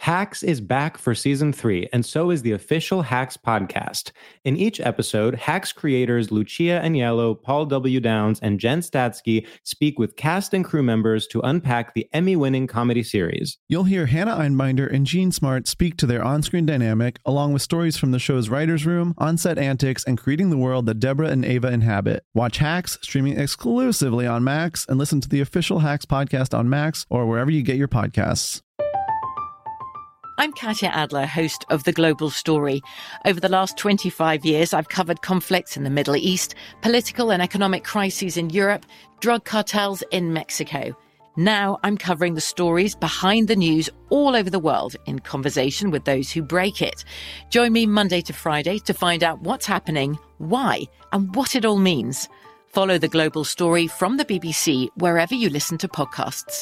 Hacks is back for season 3, and so is the official Hacks podcast. In each episode, Hacks creators Lucia Agnello, Paul W. Downs, and Jen Statsky speak with cast and crew members to unpack the Emmy-winning comedy series. You'll hear Hannah Einbinder and Gene Smart speak to their on-screen dynamic, along with stories from the show's writer's room, on-set antics, and creating the world that Deborah and Ava inhabit. Watch Hacks, streaming exclusively on Max, and listen to the official Hacks podcast on Max or wherever you get your podcasts. I'm Katya Adler, host of The Global Story. Over the last 25 years, I've covered conflicts in the Middle East, political and economic crises in Europe, drug cartels in Mexico. Now I'm covering the stories behind the news all over the world in conversation with those who break it. Join me Monday to Friday to find out what's happening, why, and what it all means. Follow The Global Story from the BBC wherever you listen to podcasts.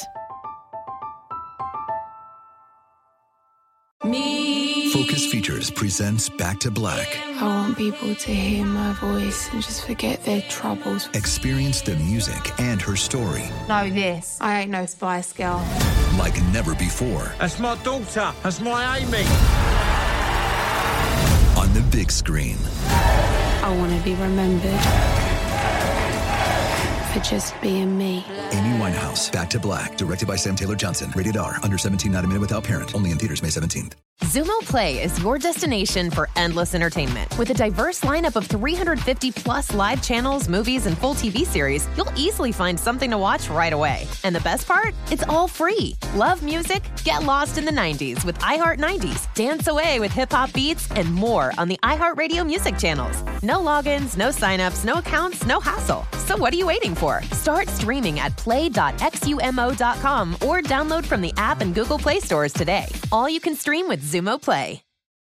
Focus Features presents Back to Black. I want people to hear my voice and just forget their troubles. Experience the music and her story. Know this, I ain't no Spice Girl. Like never before. That's my daughter. That's my Amy. On the big screen. I want to be remembered for just being me. Amy Winehouse, Back to Black, directed by Sam Taylor Johnson. Rated R, under 17, not a minute without parent. Only in theaters May 17th. Xumo Play is your destination for endless entertainment. With a diverse lineup of 350 plus live channels, movies, and full TV series, you'll easily find something to watch right away. And the best part? It's all free. Love music? Get lost in the 90s with iHeart 90s, dance away with hip-hop beats, and more on the iHeartRadio music channels. No logins, no signups, no accounts, no hassle. So what are you waiting for? Start streaming at play.xumo.com or download from the app and Google Play stores today. All you can stream with Xumo Play.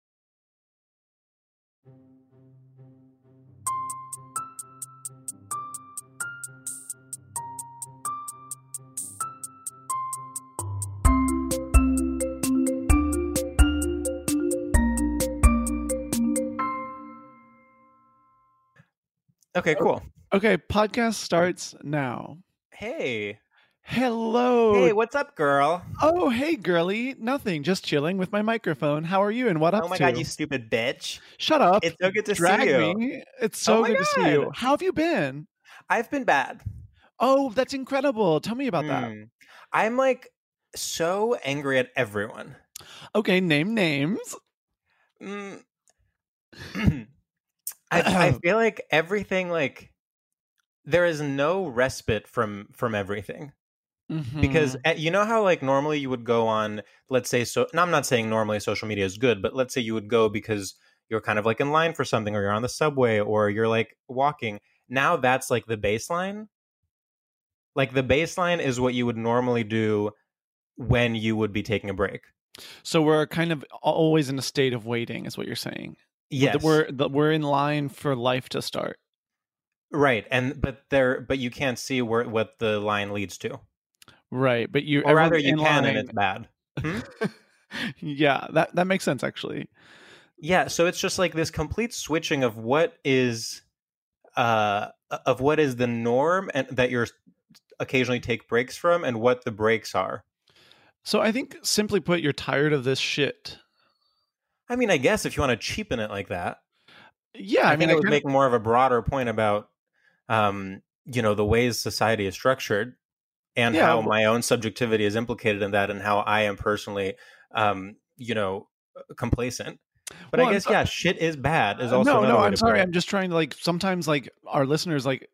Okay, cool. Okay, podcast starts now. Hey. Hello. Hey, what's up, girl? Oh, hey, girly. Nothing. Just chilling with my microphone. How are you and what up to? Oh my God, you stupid bitch. Shut up. It's so good to Drag see you. Me. It's so good to see you. How have you been? I've been bad. Oh, that's incredible. Tell me about that. I'm like so angry at everyone. Okay, name names. I feel like everything, like, there is no respite from everything. Mm-hmm. Because you know how, like, normally you would go on, let's say, no, I'm not saying normally social media is good, but let's say you would go because you're kind of like in line for something, or you're on the subway, or you're like walking. Now that's like the baseline. Like, the baseline is what you would normally do when you would be taking a break. So we're kind of always in a state of waiting, is what you're saying. Yes, we're in line for life to start. Right, but you can't see what the line leads to. Right, but you, or rather, you can, and it's bad. Yeah, that makes sense, actually. Yeah, so it's just like this complete switching of what is the norm, and that you're occasionally take breaks from, and what the breaks are. So I think, simply put, you're tired of this shit. I mean, I guess if you want to cheapen it like that. Yeah, I think it would make more of a broader point about, the ways society is structured, and how my own subjectivity is implicated in that, and how I am personally, complacent. But I guess, shit is bad is also no, I'm sorry. I'm just trying to, like, sometimes, like, our listeners, like,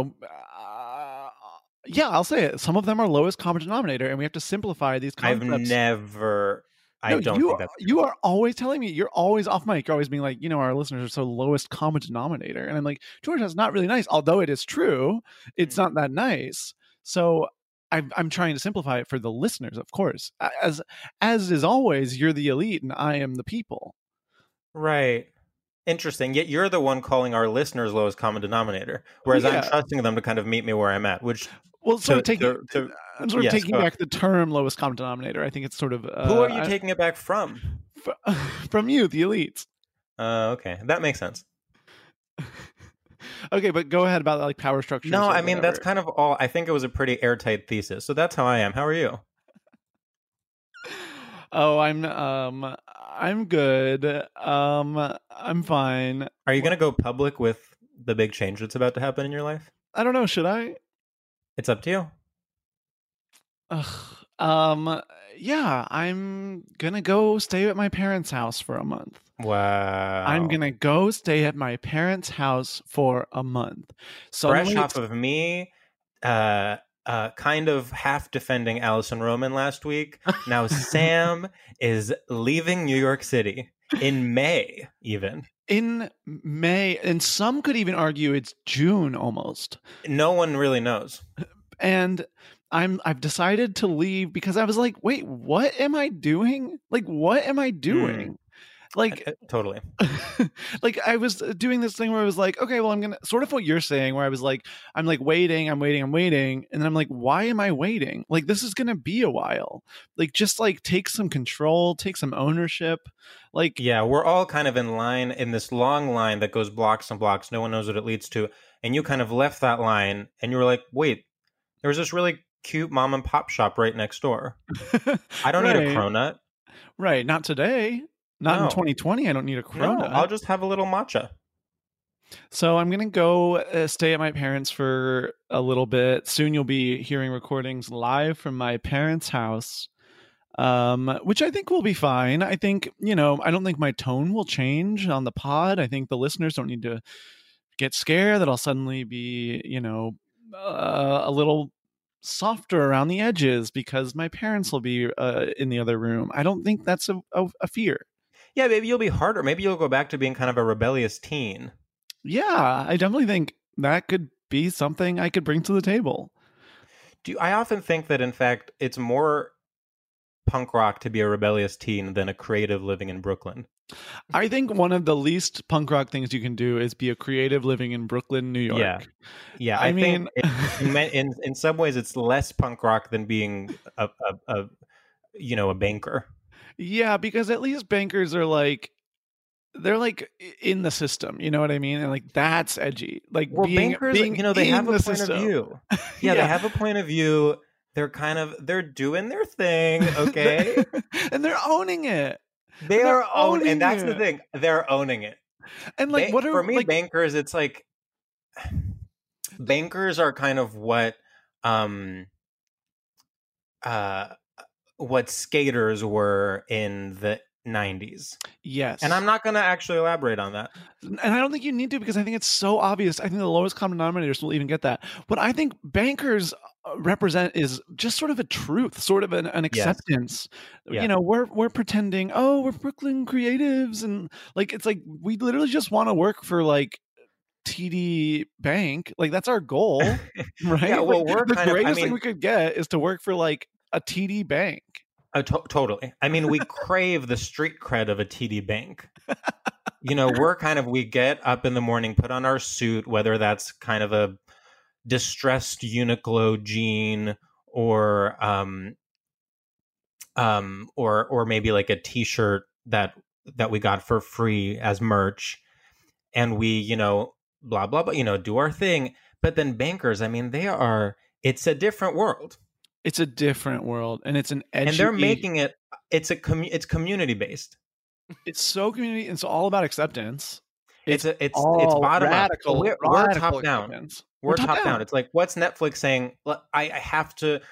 I'll say it. Some of them are lowest common denominator, and we have to simplify these concepts. I don't think that's true. You are always telling me, you're always off mic. You're always being like, our listeners are so lowest common denominator. And I'm like, George, that's not really nice. Although it is true, it's not that nice. So I'm trying to simplify it for the listeners, of course. As is always, you're the elite and I am the people. Right. Interesting. Yet you're the one calling our listeners lowest common denominator, whereas I'm trusting them to kind of meet me where I'm at, which... Well, I'm taking back the term lowest common denominator. I think it's sort of... who are you taking it back from? From you, the elites. Okay. That makes sense. Okay, but go ahead about, like, power structures. No, I mean, that's kind of all. I think it was a pretty airtight thesis. So that's how I am. How are you? Oh, I'm good. I'm fine. Are you going to go public with the big change that's about to happen in your life? I don't know, should I? It's up to you. Ugh. Yeah, I'm gonna go stay at my parents' house for a month. Wow. I'm gonna go stay at my parents' house for a month. Fresh off of me, kind of half defending Allison Roman last week. Now Sam is leaving New York City in May, even. In May, and some could even argue it's June almost. No one really knows. And I've decided to leave because I was like, wait, what am I doing? Like, what am I doing? Like, totally. Like I was doing this thing where I was like, okay, well, I'm gonna sort of what you're saying, where I was like, I'm like waiting, and then I'm like, why am I waiting? Like, this is gonna be a while. Like, just like take some control, take some ownership. Like, yeah, we're all kind of in line in this long line that goes blocks and blocks. No one knows what it leads to, and you kind of left that line, and you were like, wait, there's this really cute mom and pop shop right next door. I don't need a cronut. Right, not today. Not in 2020. I don't need a cronut. No, I'll just have a little matcha. So I'm going to go stay at my parents for a little bit. Soon you'll be hearing recordings live from my parents' house, which I think will be fine. I think, I don't think my tone will change on the pod. I think the listeners don't need to get scared that I'll suddenly be, a little softer around the edges because my parents will be in the other room. I don't think that's a fear. Yeah, maybe you'll be harder. Maybe you'll go back to being kind of a rebellious teen. Yeah, I definitely think that could be something I could bring to the table. I often think that, in fact, it's more punk rock to be a rebellious teen than a creative living in Brooklyn. I think one of the least punk rock things you can do is be a creative living in Brooklyn, New York. Yeah. I mean, think in some ways, it's less punk rock than being a banker. Yeah, because at least bankers are they're in the system, you know what I mean? And that's edgy. Like, bankers, they have a point of view. Yeah, they have a point of view. They're doing their thing, okay? And they're owning it. They're owning it. And that's the thing. They're owning it. And for me, bankers, it's like bankers are kind of what skaters were in the 90s. Yes. And I'm not going to actually elaborate on that. And I don't think you need to, because I think it's so obvious. I think the lowest common denominators will even get that. What I think bankers represent is just sort of a truth, sort of an acceptance. Yes. We're pretending, we're Brooklyn creatives, and it's like we literally just want to work for TD Bank. That's our goal, right? Yeah, well, the greatest thing we could get is to work for a TD Bank. Totally. I mean, we crave the street cred of a TD Bank. We get up in the morning, put on our suit, whether that's kind of a distressed Uniqlo jean or maybe a t-shirt that we got for free as merch, and we blah blah blah, do our thing. But then bankers, I mean, it's a different world. It's a different world, and it's an edgy. And they're making it. It's community based. It's so community. It's all about acceptance. It's bottom radical, up. We're top down. We're top down. It's like, what's Netflix saying? I have to.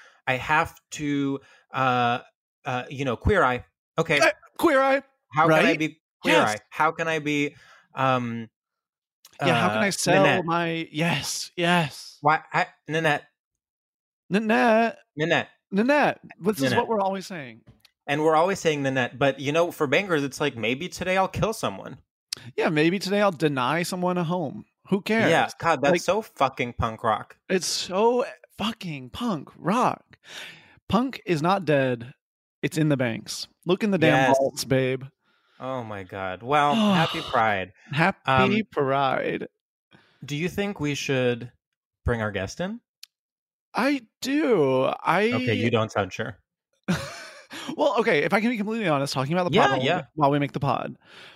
Queer Eye. Okay, Queer Eye. How can I be Queer Eye? How can I be? How can I sell Nanette? My yes? Why Nanette? Nanette. This is what we're always saying. And we're always saying Nanette. But, for bankers, it's like, maybe today I'll kill someone. Yeah, maybe today I'll deny someone a home. Who cares? Yeah, God, that's so fucking punk rock. It's so fucking punk rock. Punk is not dead. It's in the banks. Look in the damn vaults, babe. Oh, my God. Well, happy Pride. Happy Pride. Do you think we should bring our guest in? I do. Okay, you don't sound sure. Well, okay, if I can be completely honest, talking about the pod while we make the pod,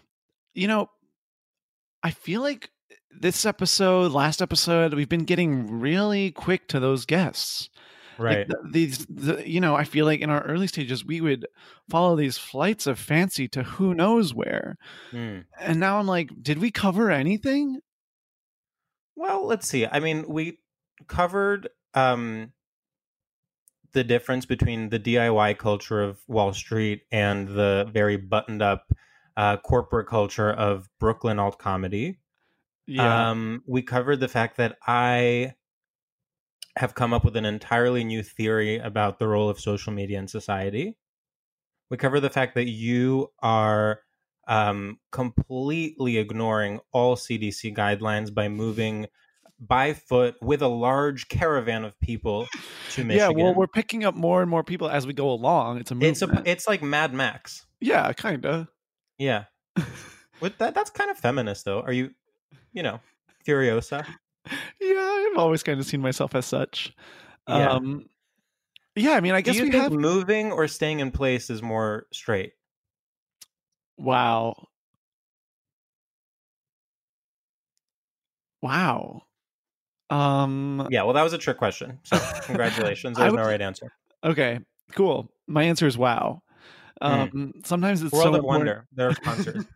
I feel like this episode, last episode, we've been getting really quick to those guests. Right. I feel like in our early stages, we would follow these flights of fancy to who knows where. Mm. And now I'm like, did we cover anything? Well, let's see. I mean, we covered the difference between the DIY culture of Wall Street and the very buttoned up corporate culture of Brooklyn alt comedy. Yeah. We covered the fact that I have come up with an entirely new theory about the role of social media in society. We cover the fact that you are completely ignoring all CDC guidelines by moving by foot with a large caravan of people to Michigan. Yeah, well, we're picking up more and more people as we go along. It's a movement. It's like Mad Max. Yeah, kind of. Yeah. With that's kind of feminist, though. Are you Furiosa? Yeah, I've always kind of seen myself as such. Yeah. Yeah, I mean, I guess Do you we think have moving or staying in place is more straight? Wow. Yeah, well, that was a trick question. So congratulations. There's no right answer. Okay, cool. My answer is wow. Sometimes it's World so of Wonder. They're sponsors.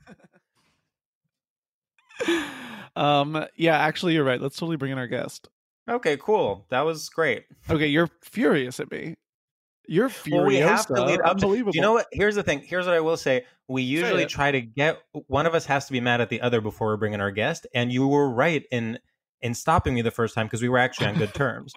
Yeah, actually, you're right. Let's totally bring in our guest. Okay, cool. That was great. Okay, you're furious at me. You're furious. Well, we have to lead up to. Unbelievable. You know what? Here's the thing. Here's what I will say. We usually try to get one of us has to be mad at the other before we bring in our guest, and you were right in stopping me the first time because we were actually on good terms.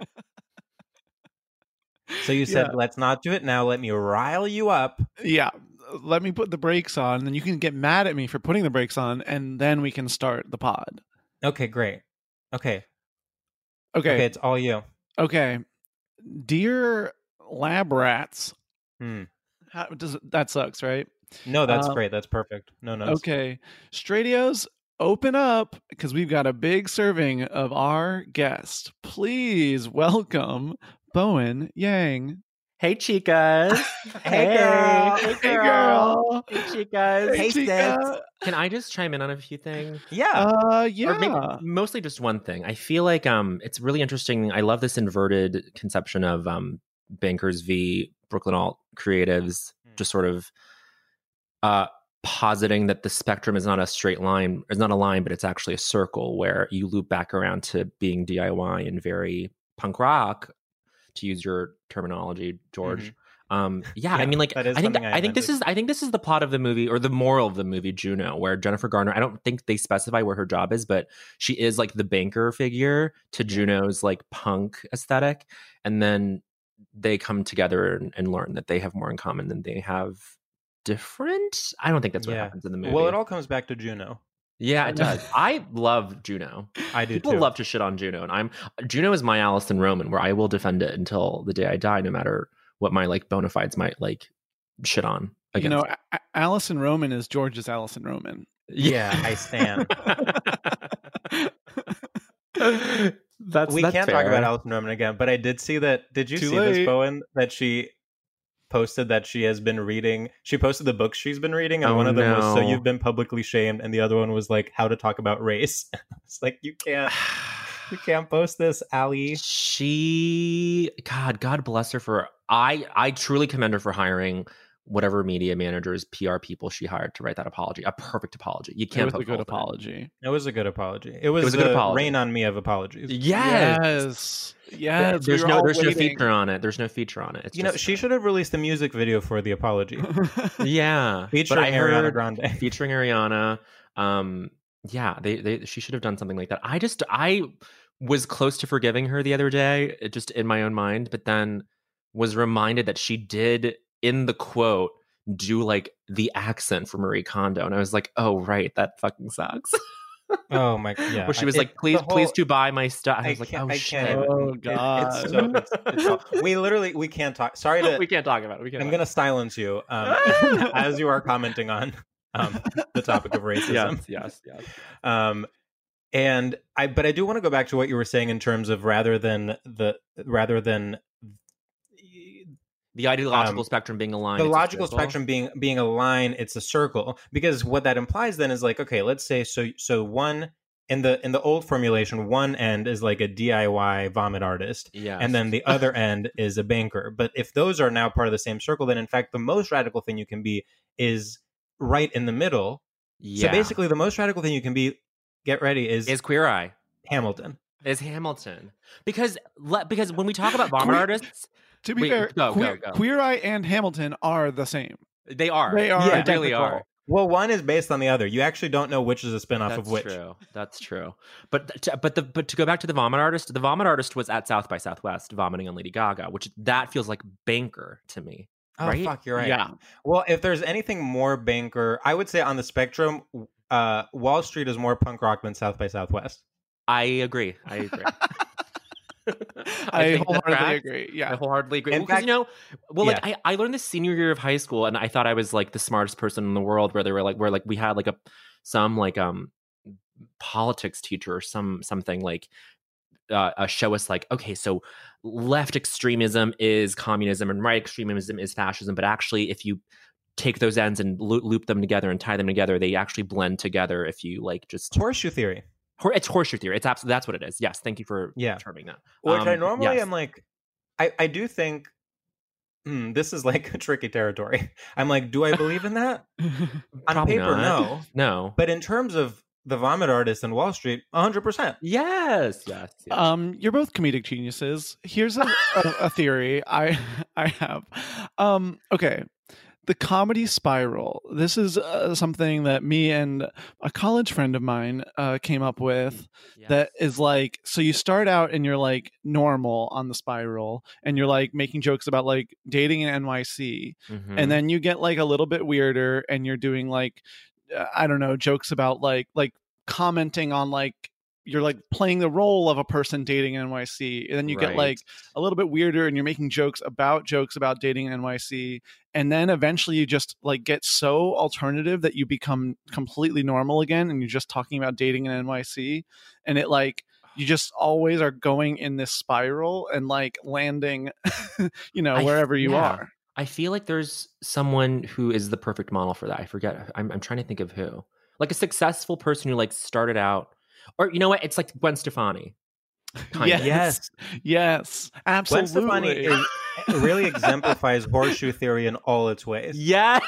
So you said, let's not do it now. Let me rile you up. Yeah. Let me put the brakes on, and you can get mad at me for putting the brakes on, and then we can start the pod. Okay, great. Okay, it's all you. Okay. Dear lab rats. That sucks, right? No, that's great. That's perfect. No. Okay. Stradios, open up, because we've got a big serving of our guest. Please welcome Bowen Yang. Hey, chicas. Hey, girl. Hey, girl. Hey, chicas. Hey, chica. Can I just chime in on a few things? Yeah. Yeah. Or maybe mostly just one thing. I feel like it's really interesting. I love this inverted conception of bankers v. Brooklyn alt creatives, just sort of positing that the spectrum is not a straight line, it's not a line, but it's actually a circle where you loop back around to being DIY and very punk rock, to use your terminology, George. Yeah, I mean, like, I think this is the plot of the movie, or the moral of the movie Juno, where Jennifer Garner, I don't think they specify where her job is, but she is like the banker figure to Juno's like punk aesthetic, and then they come together and learn that they have more in common than they have different. I don't think that's what happens in the movie. Well, it all comes back to Juno. Yeah, it does. I love Juno. I do People too. love to shit on Juno, and Juno is my Alison Roman, where I will defend it until the day I die, no matter what my like bona fides might like shit on. Against. Alison Roman is George's Alison Roman. Yeah, I stand. We can't talk about Alison Roman again, but I did see that. Did you see this, Bowen? That she posted that she has been reading. She posted the books she's been reading, and one of them was "So You've Been Publicly Shamed," and the other one was like "How to Talk About Race." It's like you can't post this, Allie. God bless her for. I truly commend her for hiring whatever media managers, PR people she hired to write that apology. A perfect apology. You can't. It was a good apology. It was a good apology. It was a good apology. Rain on me of apologies. Yes. There's no feature on it. There's no feature on it. It's she should have released the music video for the apology. Yeah, featuring Ariana Grande. Featuring Ariana. She should have done something like that. I was close to forgiving her the other day, just in my own mind, but then was reminded that she did, in the quote, do like the accent for Marie Kondo, and I was like, oh right, that fucking sucks. Oh my god! Yeah, where she was like, please to buy my stuff. I was like, oh shit! Oh god! We can't talk. Sorry to. We can't talk about it. I'm gonna silence you as you are commenting on the topic of racism. Yes. But I do want to go back to what you were saying in terms of rather than the ideological spectrum being a line. The logical spectrum being a line, it's a circle. Because what that implies then is like, okay, let's say so one in the old formulation, one end is like a DIY vomit artist, and then the other end is a banker. But if those are now part of the same circle, then in fact the most radical thing you can be is right in the middle. So basically, the most radical thing you can be, get ready, is Queer Eye. Hamilton. Is Hamilton. Because when we talk about vomit artists, to be fair, Queer Eye and Hamilton are the same. They are. They are. Yeah, they really are. Well, one is based on the other. You actually don't know which is a spinoff of which. That's true. But to go back to the vomit artist was at South by Southwest vomiting on Lady Gaga, which that feels like banker to me. Oh, right? Fuck, you're right. Yeah. Well, if there's anything more banker, I would say on the spectrum, Wall Street is more punk rock than South by Southwest. I agree. I wholeheartedly agree. Yeah, I wholeheartedly agree. In fact, I learned this senior year of high school, and I thought I was like the smartest person in the world. Where they were like, we had like some politics teacher or something like show us like, okay, so left extremism is communism and right extremism is fascism, but actually, if you take those ends and loop them together and tie them together, they actually blend together. If you like just horseshoe theory. It's horseshoe theory. It's absolutely, that's what it is. Yes, thank you for terming that. Which I normally am like, I do think this is like a tricky territory. I'm like, do I believe in that? On paper, no. But in terms of the vomit artist and Wall Street, 100%. Yes. You're both comedic geniuses. Here's a theory I have. Okay. The comedy spiral. This is something that me and a college friend of mine came up with. Yes. That is like, so you start out and you're like normal on the spiral and you're like making jokes about like dating in NYC. Mm-hmm. And then you get like a little bit weirder and you're doing like, I don't know, jokes about like commenting on like, you're like playing the role of a person dating in NYC, and then you get like a little bit weirder and you're making jokes about dating in NYC. And then eventually you just like get so alternative that you become completely normal again. And you're just talking about dating in NYC, and it like, you just always are going in this spiral and like landing, wherever you are. I feel like there's someone who is the perfect model for that. I forget. I'm trying to think of who, like a successful person who like started out. Or you know what? It's like Gwen Stefani. Yes, absolutely. Gwen Stefani really exemplifies horseshoe theory in all its ways. Yeah,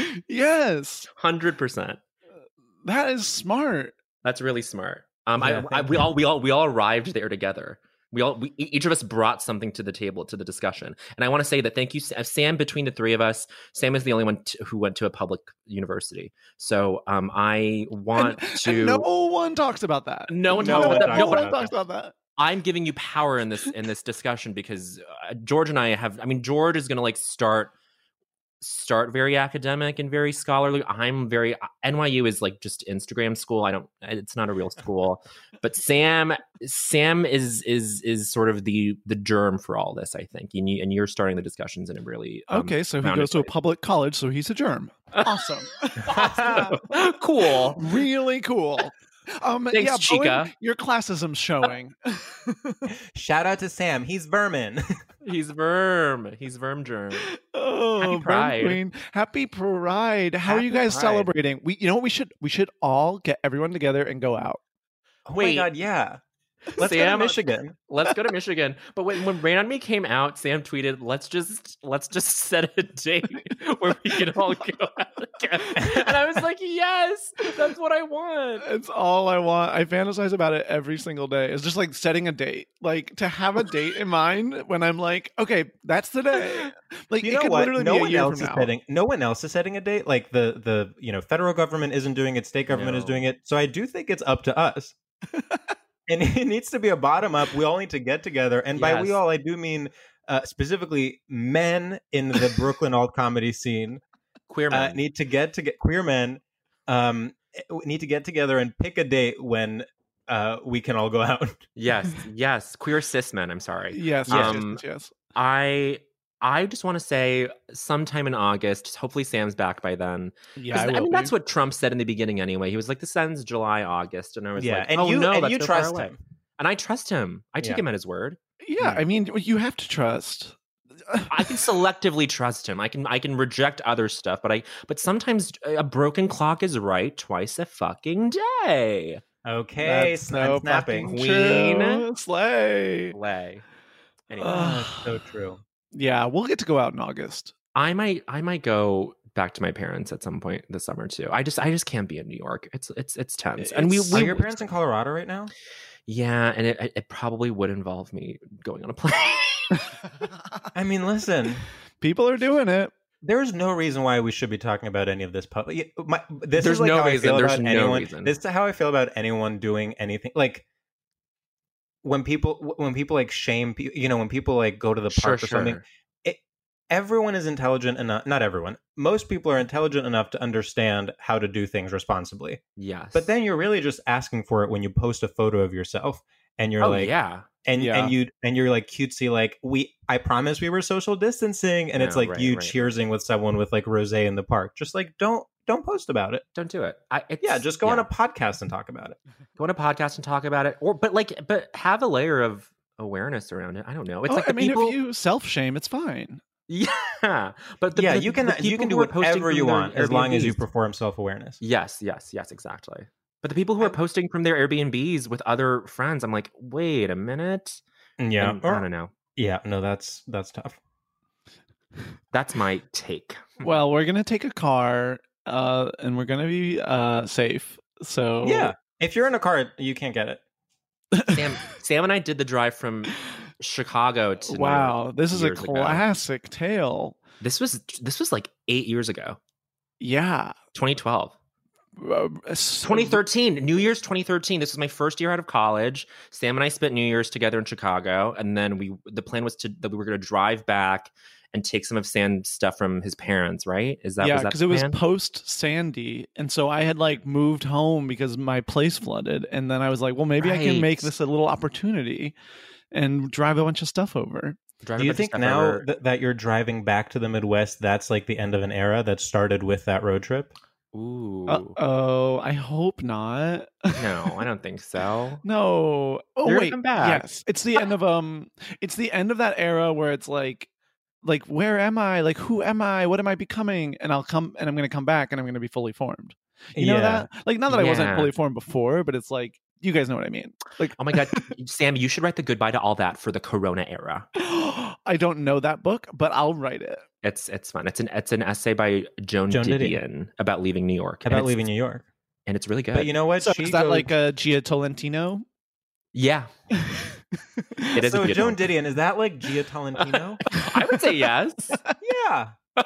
yes, 100%. That is smart. That's really smart. We all arrived there together. We each of us brought something to the table, to the discussion. And I want to say that thank you, Sam. Between the three of us, Sam is the only one who went to a public university. So I want to. And no one talks about that. No one talks about that. I'm giving you power in this discussion because George and I have. I mean, George is going to like start very academic and very scholarly. I'm very NYU is like just Instagram school. It's not a real school. But Sam is sort of the germ for all this, I think. And you're starting the discussions in a really okay. So he goes to a public college, so he's a germ. Awesome. Cool. Really cool. Thanks, Chica. Bowen, your classism's showing. Shout out to Sam. He's vermin. He's verm germ. Oh, Happy Pride. Queen. Happy Pride. How are you guys celebrating? We should all get everyone together and go out. Oh my God, yeah. Let's go to Michigan. Let's go to Michigan. But when Rain on Me came out, Sam tweeted, let's just set a date where we can all go out again. And I was like, yes, that's what I want. It's all I want. I fantasize about it every single day. It's just like setting a date. Like to have a date in mind when I'm like, okay, that's the day. Like you know what? No one else is setting a date. Like the federal government isn't doing it, state government is doing it. So I do think it's up to us. And it needs to be a bottom up. We all need to get together. And by we all, I do mean specifically men in the Brooklyn alt comedy scene. Queer men. Queer men need to get together and pick a date when we can all go out. Yes. Queer cis men, I'm sorry. Yes. I just want to say sometime in August, hopefully Sam's back by then. Yeah, I mean, that's what Trump said in the beginning anyway. He was like, this ends July, August. And I was like, and you trust him. And I trust him. I take him at his word. Yeah, I mean, you have to trust. I can selectively trust him. I can reject other stuff, but sometimes a broken clock is right twice a fucking day. Okay, That's no snapping. fucking Queen. true. Slay. Play. Anyway, That's so true. Yeah, we'll get to go out in August. I might go back to my parents at some point this summer too. I just can't be in New York. It's tense. And we Are your parents in Colorado right now? Yeah, and it probably would involve me going on a plane. I mean, listen, People are doing it. there's no reason why we should be talking about any of this public. This There's is like no how I reason. feel There's about no anyone. reason. This is how I feel about anyone doing anything. Like when people like shame people, when people like go to the park or something. Everyone is intelligent enough. Not everyone. Most people are intelligent enough to understand how to do things responsibly. Yes. But then you're really just asking for it when you post a photo of yourself and you're like, yeah. and you're like cutesy, like I promise we were social distancing, and it's like right. cheersing with someone with like rosé in the park. Just like don't post about it. Don't do it. Just go on a podcast and talk about it. Go on a podcast and talk about it, but have a layer of awareness around it. I don't know. It's like people... if you self-shame, it's fine. Yeah, but you can do whatever you want as long as you perform self-awareness. Yes, exactly. But the people who are posting from their Airbnbs with other friends, I'm like, wait a minute. Yeah, I don't know. Yeah, no, that's tough. That's my take. Well, we're gonna take a car, and we're gonna be safe. So yeah, if you're in a car, you can't get it. Sam and I did the drive from Chicago to wow, this is a classic tale. This was like 8 years ago. Yeah, 2012. 2013, New Year's 2013. This was my first year out of college. Sam and I spent New Year's together in Chicago, and then the plan was that we were going to drive back and take some of Sam's stuff from his parents. Right? Because it was post Sandy, and so I had like moved home because my place flooded, and then I was like, well, maybe I can make this a little opportunity and drive a bunch of stuff over. Do you think now that you're driving back to the Midwest, that's like the end of an era that started with that road trip? Ooh. I hope not. No, I don't think so. No. Oh, You're wait. Come back. Yes. It's the end of it's the end of that era where it's like where am I? Like who am I? What am I becoming? And I'll come and I'm going to come back and I'm going to be fully formed. You know that? Like not that I wasn't fully formed before, but it's like you guys know what I mean. Like, oh my God, Sam, you should write the Goodbye to All That for the Corona era. I don't know that book, but I'll write it. It's fun. It's an essay by Joan Didion about leaving New York. Leaving New York. And it's really good. But you know what? So is that like a Gia Tolentino? Yeah. It is. So Joan Didion, is that like Gia Tolentino? I would say yes. Yeah.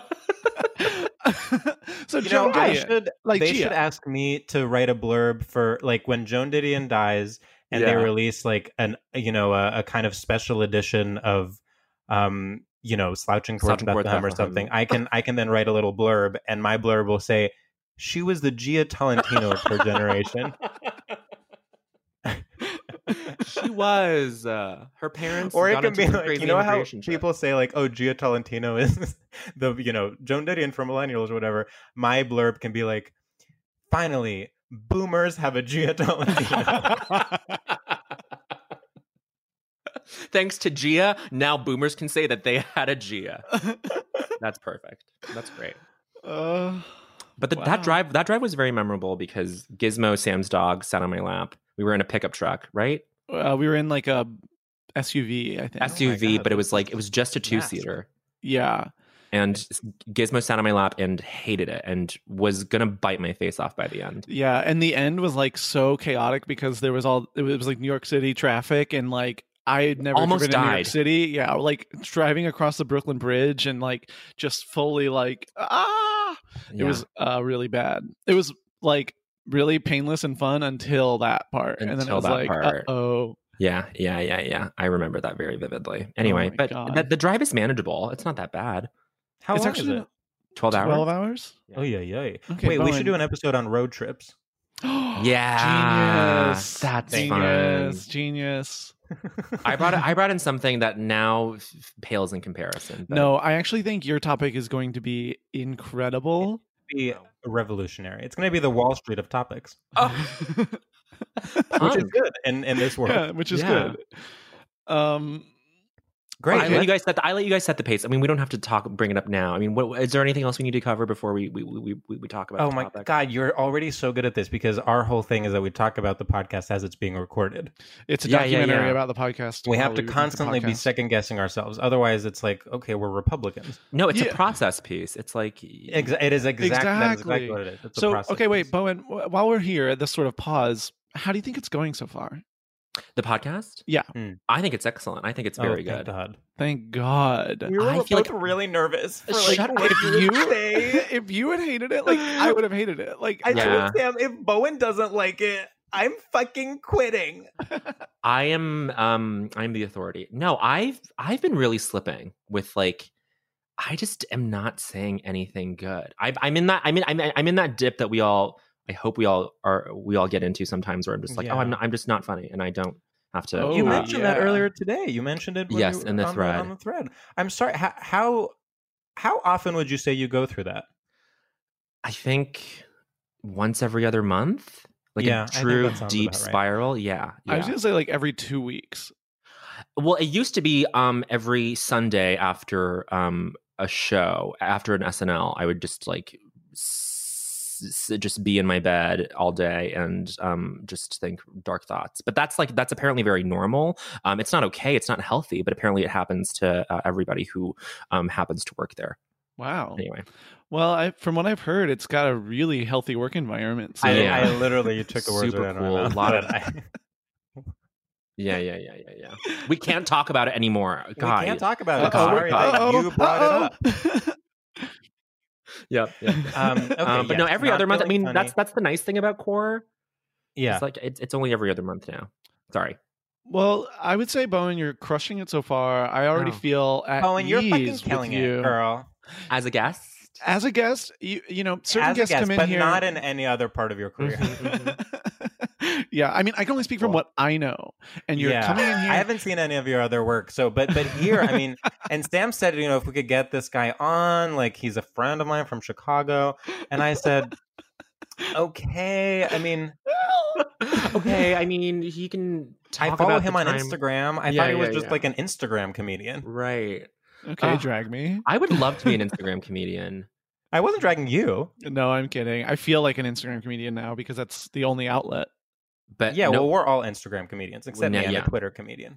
So Joan Didion, they should ask me to write a blurb for like when Joan Didion dies and they release like a kind of special edition of Slouching Towards Bethlehem or something. I can then write a little blurb, and my blurb will say she was the Gia Tolentino of her generation. She was her parents, or it can be like, you know how people say like, oh, Gia Tolentino is the Joan Didion for millennials or whatever. My blurb can be like, finally, boomers have a Gia Tolentino. Thanks to Gia, now boomers can say that they had a Gia. That's perfect. That's great. But that drive was very memorable because Gizmo, Sam's dog, sat on my lap. We were in a pickup truck, right? We were in like a SUV, I think. SUV, but it was just a two-seater. Yeah. And Gizmo sat on my lap and hated it and was gonna bite my face off by the end. Yeah, and the end was like so chaotic because it was like New York City traffic, and like I had never almost driven died. in New York City. Yeah, like driving across the Brooklyn Bridge and like just fully like It was really bad. It was like really painless and fun until that part, and then it was like, uh-oh. Yeah. I remember that very vividly. Anyway, but the drive is manageable. It's not that bad. How long is it? 12 hours. 12 hours? Yeah. Oh, yeah. Okay, wait, we should do an episode on road trips. Yeah. Genius. That's fun. Genius. I brought in something that now pales in comparison. But... No, I actually think your topic is going to be incredible. Be revolutionary. It's going to be the Wall Street of topics. Oh. Which is good in this world. Yeah, which is good. Great. I let you guys set the pace. I mean, we don't have to bring it up now. I mean, is there anything else we need to cover before we talk about? Oh the my topic? God, you're already so good at this because our whole thing is that we talk about the podcast as it's being recorded. It's a Yeah, documentary about the podcast. We have to while constantly be second guessing ourselves. Otherwise, it's like, okay, we're Republicans. No, it's a process piece. It's like it is exactly that is exactly what it is. It's a So process okay, wait, piece. Bowen. While we're here at this sort of pause, how do you think it's going so far? the podcast. Yeah, I think it's excellent. I think it's very thank good. God. thank God. We were I feel both like- really nervous. For Shut like, up. what you would say. If you had hated it, like I would have hated it. Like I Yeah. told Sam, if Bowen doesn't like it, I'm fucking quitting. I'm the authority. No, I've been really slipping with like, I just am not saying anything good. I'm in that dip that I hope we all get into sometimes, where I'm just like, Yeah. I'm just not funny, and I don't have to. Oh, You yeah. mentioned that earlier today. You mentioned it. When Yes, you, in the on thread. on the thread. I'm sorry. How often would you say you go through that? I think once every other month, like Yeah, I a think true that sounds deep about right. spiral. Yeah. I was gonna say like every 2 weeks. Well, it used to be every Sunday after a show, after an SNL, I would just like just be in my bed all day and just think dark thoughts. But that's apparently very normal. It's not okay. It's not healthy, but apparently it happens to everybody who happens to work there. Wow. Anyway, Well, from what I've heard, it's got a really healthy work environment. So Yeah. I literally you took the words Super right out of cool. my mouth. A lot of- but yeah. We can't talk about it anymore. we God. can't talk about it. Uh-oh. Sorry that you brought it up. Yep. Okay, but no, yes, every not other month. I feeling mean, funny. that's the nice thing about Core. Yeah. It's like it's only every other month now. Sorry. Well, I would say, Bowen, you're crushing it so far. I already Oh. feel at Oh, and you're fucking ease killing with you. it, girl. As a guest. As a guest, you know, certain As a guests guest, come in but here. not in any other part of your career. Yeah, I mean, I can only speak from Cool. what I know, and you're coming in here. I haven't seen any of your other work, so but here, I mean, and Sam said, you know, if we could get this guy on, like he's a friend of mine from Chicago, and I said, okay. I mean, Okay, I mean, he can talk I follow about him the on time- Instagram. I Yeah, thought he was yeah, just yeah. like an Instagram comedian. Right. Okay, Oh. drag me. I would love to be an Instagram comedian. I wasn't dragging you. No, I'm kidding. I feel like an Instagram comedian now because that's the only outlet. But Yeah, no, well, we're all Instagram comedians except me. Yeah, I'm yeah. a Twitter comedian.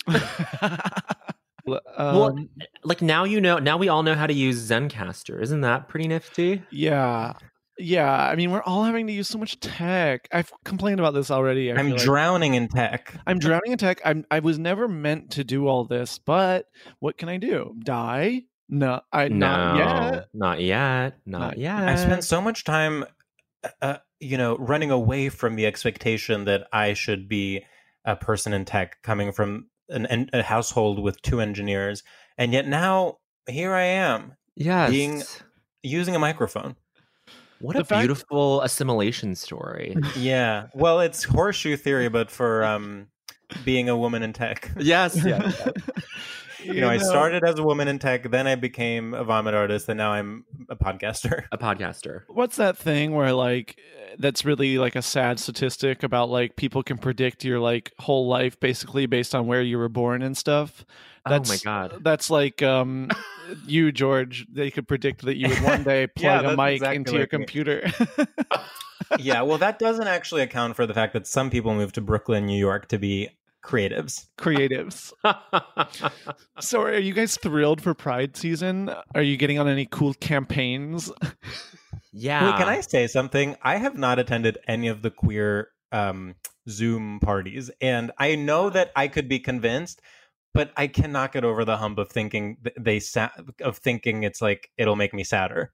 well, like now now we all know how to use Zencaster. Isn't that pretty nifty? yeah. I mean, we're all having to use so much tech. I've complained about this already. I I'm feel like. drowning in tech. I'm drowning in tech. I was never meant to do all this, but what can I do? Die? No, not yet. Not yet. Not- yet. I spent so much time, running away from the expectation that I should be a person in tech, coming from a household with 2 engineers, and yet now here I am yes. using a microphone. What The a fact- beautiful assimilation story. Yeah, well, it's horseshoe theory, but for being a woman in tech. yes. You know, I started as a woman in tech, then I became a vomit artist, and now I'm a podcaster. A podcaster. What's that thing where like that's really like a sad statistic about like people can predict your like whole life basically based on where you were born and stuff? That's, Oh my God. That's like you, George. They could predict that you would one day Yeah, plug a that's mic exactly into your like me. computer. Yeah, well, that doesn't actually account for the fact that some people move to Brooklyn, New York to be creatives. Creatives. So are you guys thrilled for Pride season? Are you getting on any cool campaigns? Yeah. Wait, can I say something? I have not attended any of the queer Zoom parties, and I know that I could be convinced, but I cannot get over the hump of thinking thinking it's like it'll make me sadder.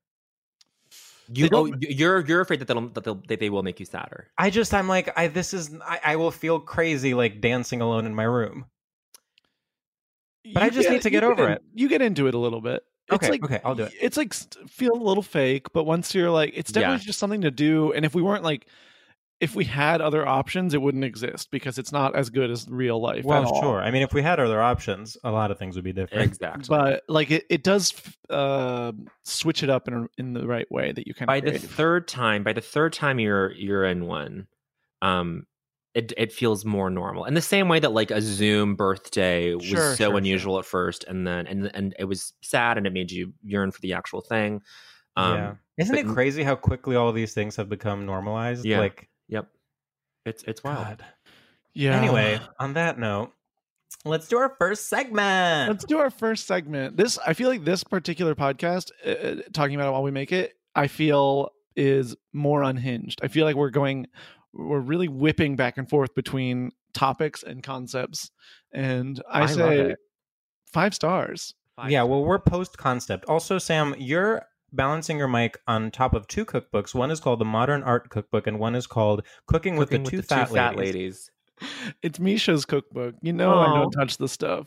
You're afraid that they will make you sadder. I'm like, I will feel crazy like dancing alone in my room. But I just need to get over it. You get into it a little bit. It's Okay, like, okay, I'll do it. It's like feel a little fake, but once you're like, it's definitely Yeah. just something to do. And if we had other options, it wouldn't exist because it's not as good as real life. at Well, all. sure. I mean, if we had other options, a lot of things would be different. Exactly. But like it does switch it up in the right way that you can. By the third time you're in one, it feels more normal. In the same way that like a Zoom birthday was so unusual at first, and then and it was sad, and it made you yearn for the actual thing. Isn't it crazy how quickly all of these things have become normalized? Yeah. Like, it's wild. God. Yeah. Anyway, on that note, let's do our first segment. I feel like this particular podcast, talking about it while we make it, I feel is more unhinged. I feel like we're really whipping back and forth between topics and concepts. And I say 5 stars. Yeah, well, we're post-concept. Also, Sam, you're balancing your mic on top of 2 cookbooks. One is called the Modern Art Cookbook, and one is called Cooking with the Two Fat Ladies. It's Misha's cookbook. I don't touch the stuff.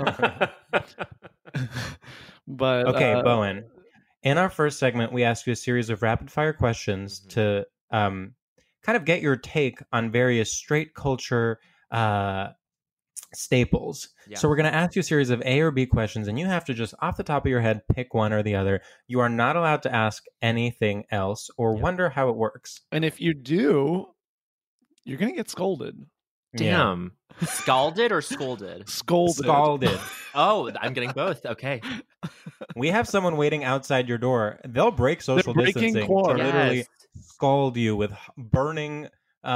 But okay, Bowen. In our first segment, we asked you a series of rapid-fire questions to kind of get your take on various straight culture staples. Yeah. So we're going to ask you a series of A or B questions, and you have to just off the top of your head pick one or the other. You are not allowed to ask anything else or wonder how it works. And if you do, you're going to get scolded. Damn. Yeah. Scalded or scolded? Scalded. Oh, I'm getting both. Okay. We have someone waiting outside your door. They'll break social distancing to literally scald you with burning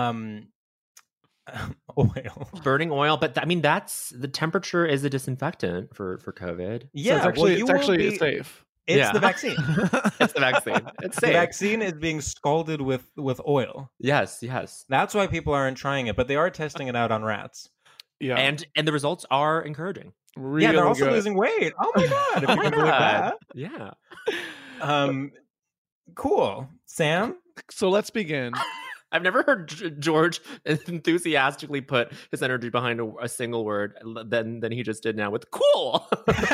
oil. Burning oil, but I mean that's the temperature is a disinfectant for COVID. Yeah, so it's actually safe. It's the vaccine. It's the vaccine. It's safe. The vaccine is being scalded with oil. Yes. That's why people aren't trying it, but they are testing it out on rats. Yeah, and the results are encouraging. Really they're also good. Losing weight. Oh my god! If you can believe that. Yeah. Cool, Sam. So let's begin. I've never heard George enthusiastically put his energy behind a single word than he just did now with cool.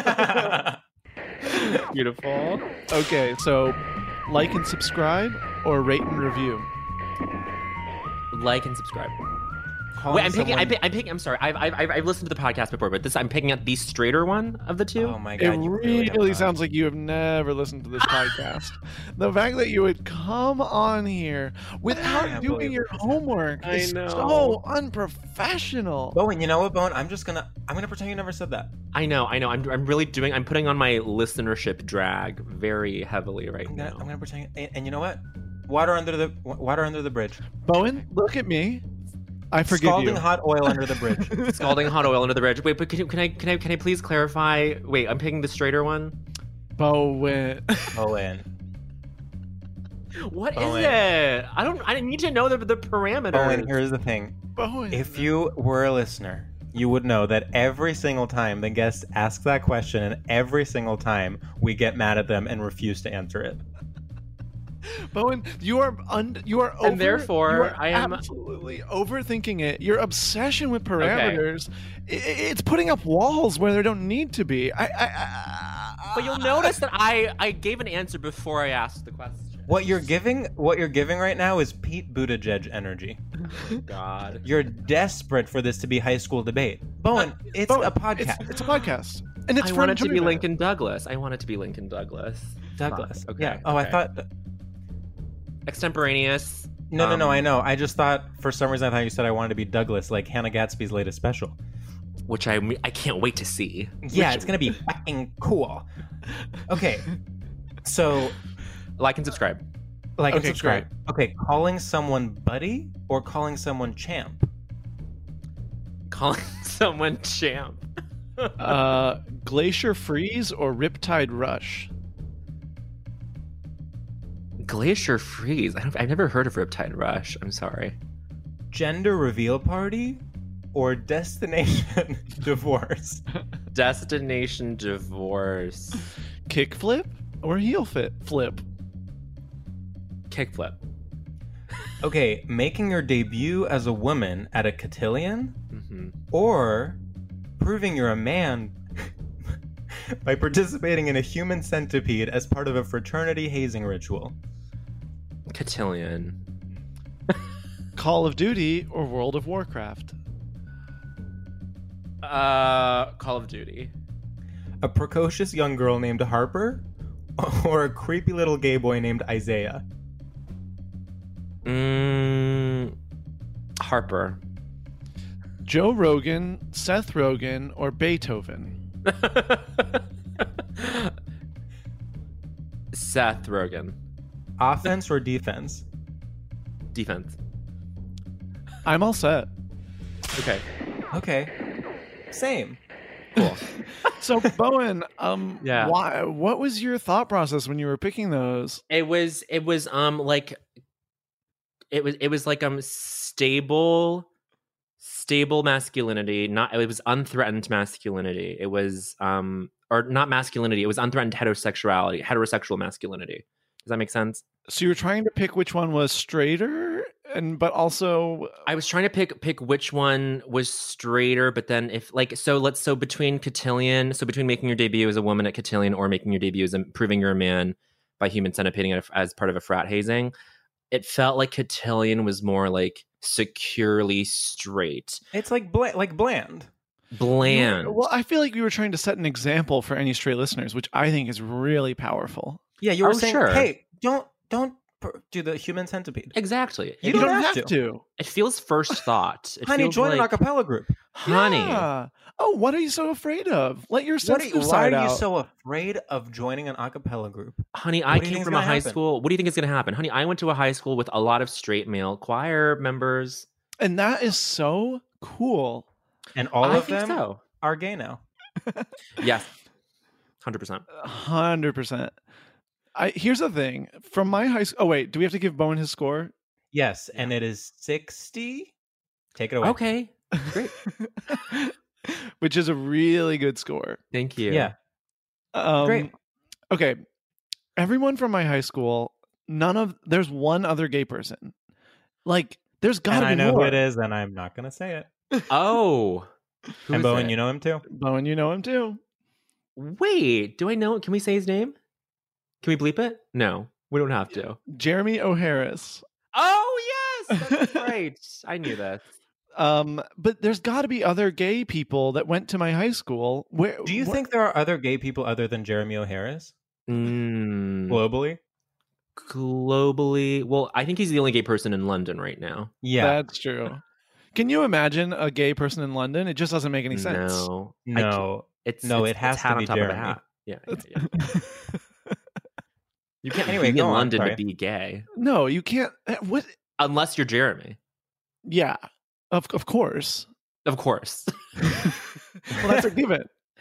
Beautiful. Okay, so like and subscribe or rate and review. Like and subscribe. Wait, I'm picking. I'm sorry. I've listened to the podcast before, but I'm picking up the straighter one of the two. Oh my god! It really sounds like you have never listened to this podcast. The fact that you would come on here without doing your homework is so unprofessional. Bowen, you know what, Bowen? I'm gonna pretend you never said that. I know. I'm really doing. I'm putting on my listenership drag very heavily now. I'm gonna pretend. And you know what? Water under the bridge. Bowen, look at me. I forgive Scalding you. hot oil under the bridge. Scalding hot oil under the bridge. Wait, but can I please clarify? Wait, I'm picking the straighter one. Bowen. What is it? I need to know the parameters. Bowen, here's the thing. Bowen. If you were a listener, you would know that every single time the guest asks that question, and every single time we get mad at them and refuse to answer it. Bowen, you are and therefore I am absolutely overthinking it. Your obsession with parameters, it's putting up walls where there don't need to be. But you'll notice that I gave an answer before I asked the question. What you're giving right now is Pete Buttigieg energy. Oh, God, you're desperate for this to be high school debate, Bowen. It's a podcast. It's a podcast, and it's. I want it to be Lincoln Douglas. I want it to be Lincoln Douglas. Douglas. Okay. Yeah. Oh, okay. I thought. Extemporaneous. No, I know. I just thought for some reason I thought you said I wanted to be Douglas, like Hannah Gatsby's latest special, which I can't wait to see. Yeah, it's gonna be fucking cool. Okay, so like and subscribe. And subscribe. Great. Okay, calling someone buddy or calling someone champ? Calling someone champ. Glacier Freeze or Riptide Rush? Glacier Freeze. I've never heard of Riptide Rush. I'm sorry. Gender reveal party or destination divorce? Destination divorce. Kickflip or heel flip? Kickflip. Okay, making your debut as a woman at a cotillion or proving you're a man by participating in a human centipede as part of a fraternity hazing ritual? Cotillion. Call of Duty or World of Warcraft? Call of Duty. A precocious young girl named Harper or a creepy little gay boy named Isaiah? Harper. Joe Rogan, Seth Rogen, or Beethoven? Seth Rogen. Offense or defense? Defense. I'm all set. Okay. Okay. Same. Cool. So Bowen, Yeah. what was your thought process when you were picking those? It was like stable masculinity. It was unthreatened masculinity. It was or not masculinity. It was unthreatened heterosexual masculinity. Does that make sense? So you were trying to pick which one was straighter, but also I was trying to pick which one was straighter, but then between making your debut as a woman at Cotillion or making your debut as proving you're a man by Human Centipeding as part of a frat hazing, it felt like Cotillion was more like securely straight. It's like bland. Bland. Well, I feel like we were trying to set an example for any straight listeners, which I think is really powerful. Yeah, you were saying, sure. hey, don't do the Human Centipede. Exactly. You don't have to. It feels first thought. Honey, join an a cappella group. Honey. Yeah. Oh, what are you so afraid of? Let your sensitive Why side are you out. so afraid of joining an a cappella group? Honey, What I do you came think's from a gonna high happen? school. What do you think is going to happen? Honey, I went to a high school with a lot of straight male choir members. And that is so cool. And all I of think them so. are gay now. Yes. 100%. 100%. Here's the thing. From my high school... Oh, wait. Do we have to give Bowen his score? Yes, and it is 60. Take it away. Okay. Great. Which is a really good score. Thank you. Yeah. Great. Okay. Everyone from my high school, there's one other gay person. Like, there's got to be I know more. who it is, and I'm not going to say it. Oh. And Bowen, you know him too? Bowen, you know him too. Wait, do I know? Can we say his name? Can we bleep it? No, we don't have to. Jeremy O'Harris. Oh, yes. That's right. I knew that. But there's got to be other gay people that went to my high school. Do you think there are other gay people other than Jeremy O'Harris? Globally? Globally? Well, I think he's the only gay person in London right now. Yeah. That's true. Can you imagine a gay person in London? It just doesn't make any sense. No. It has to be Jeremy. Yeah. You can't Anyway, be in go on, London sorry. to be gay. No, you can't. What? Unless you're Jeremy. Yeah, of course. Of course. Well, that's a given.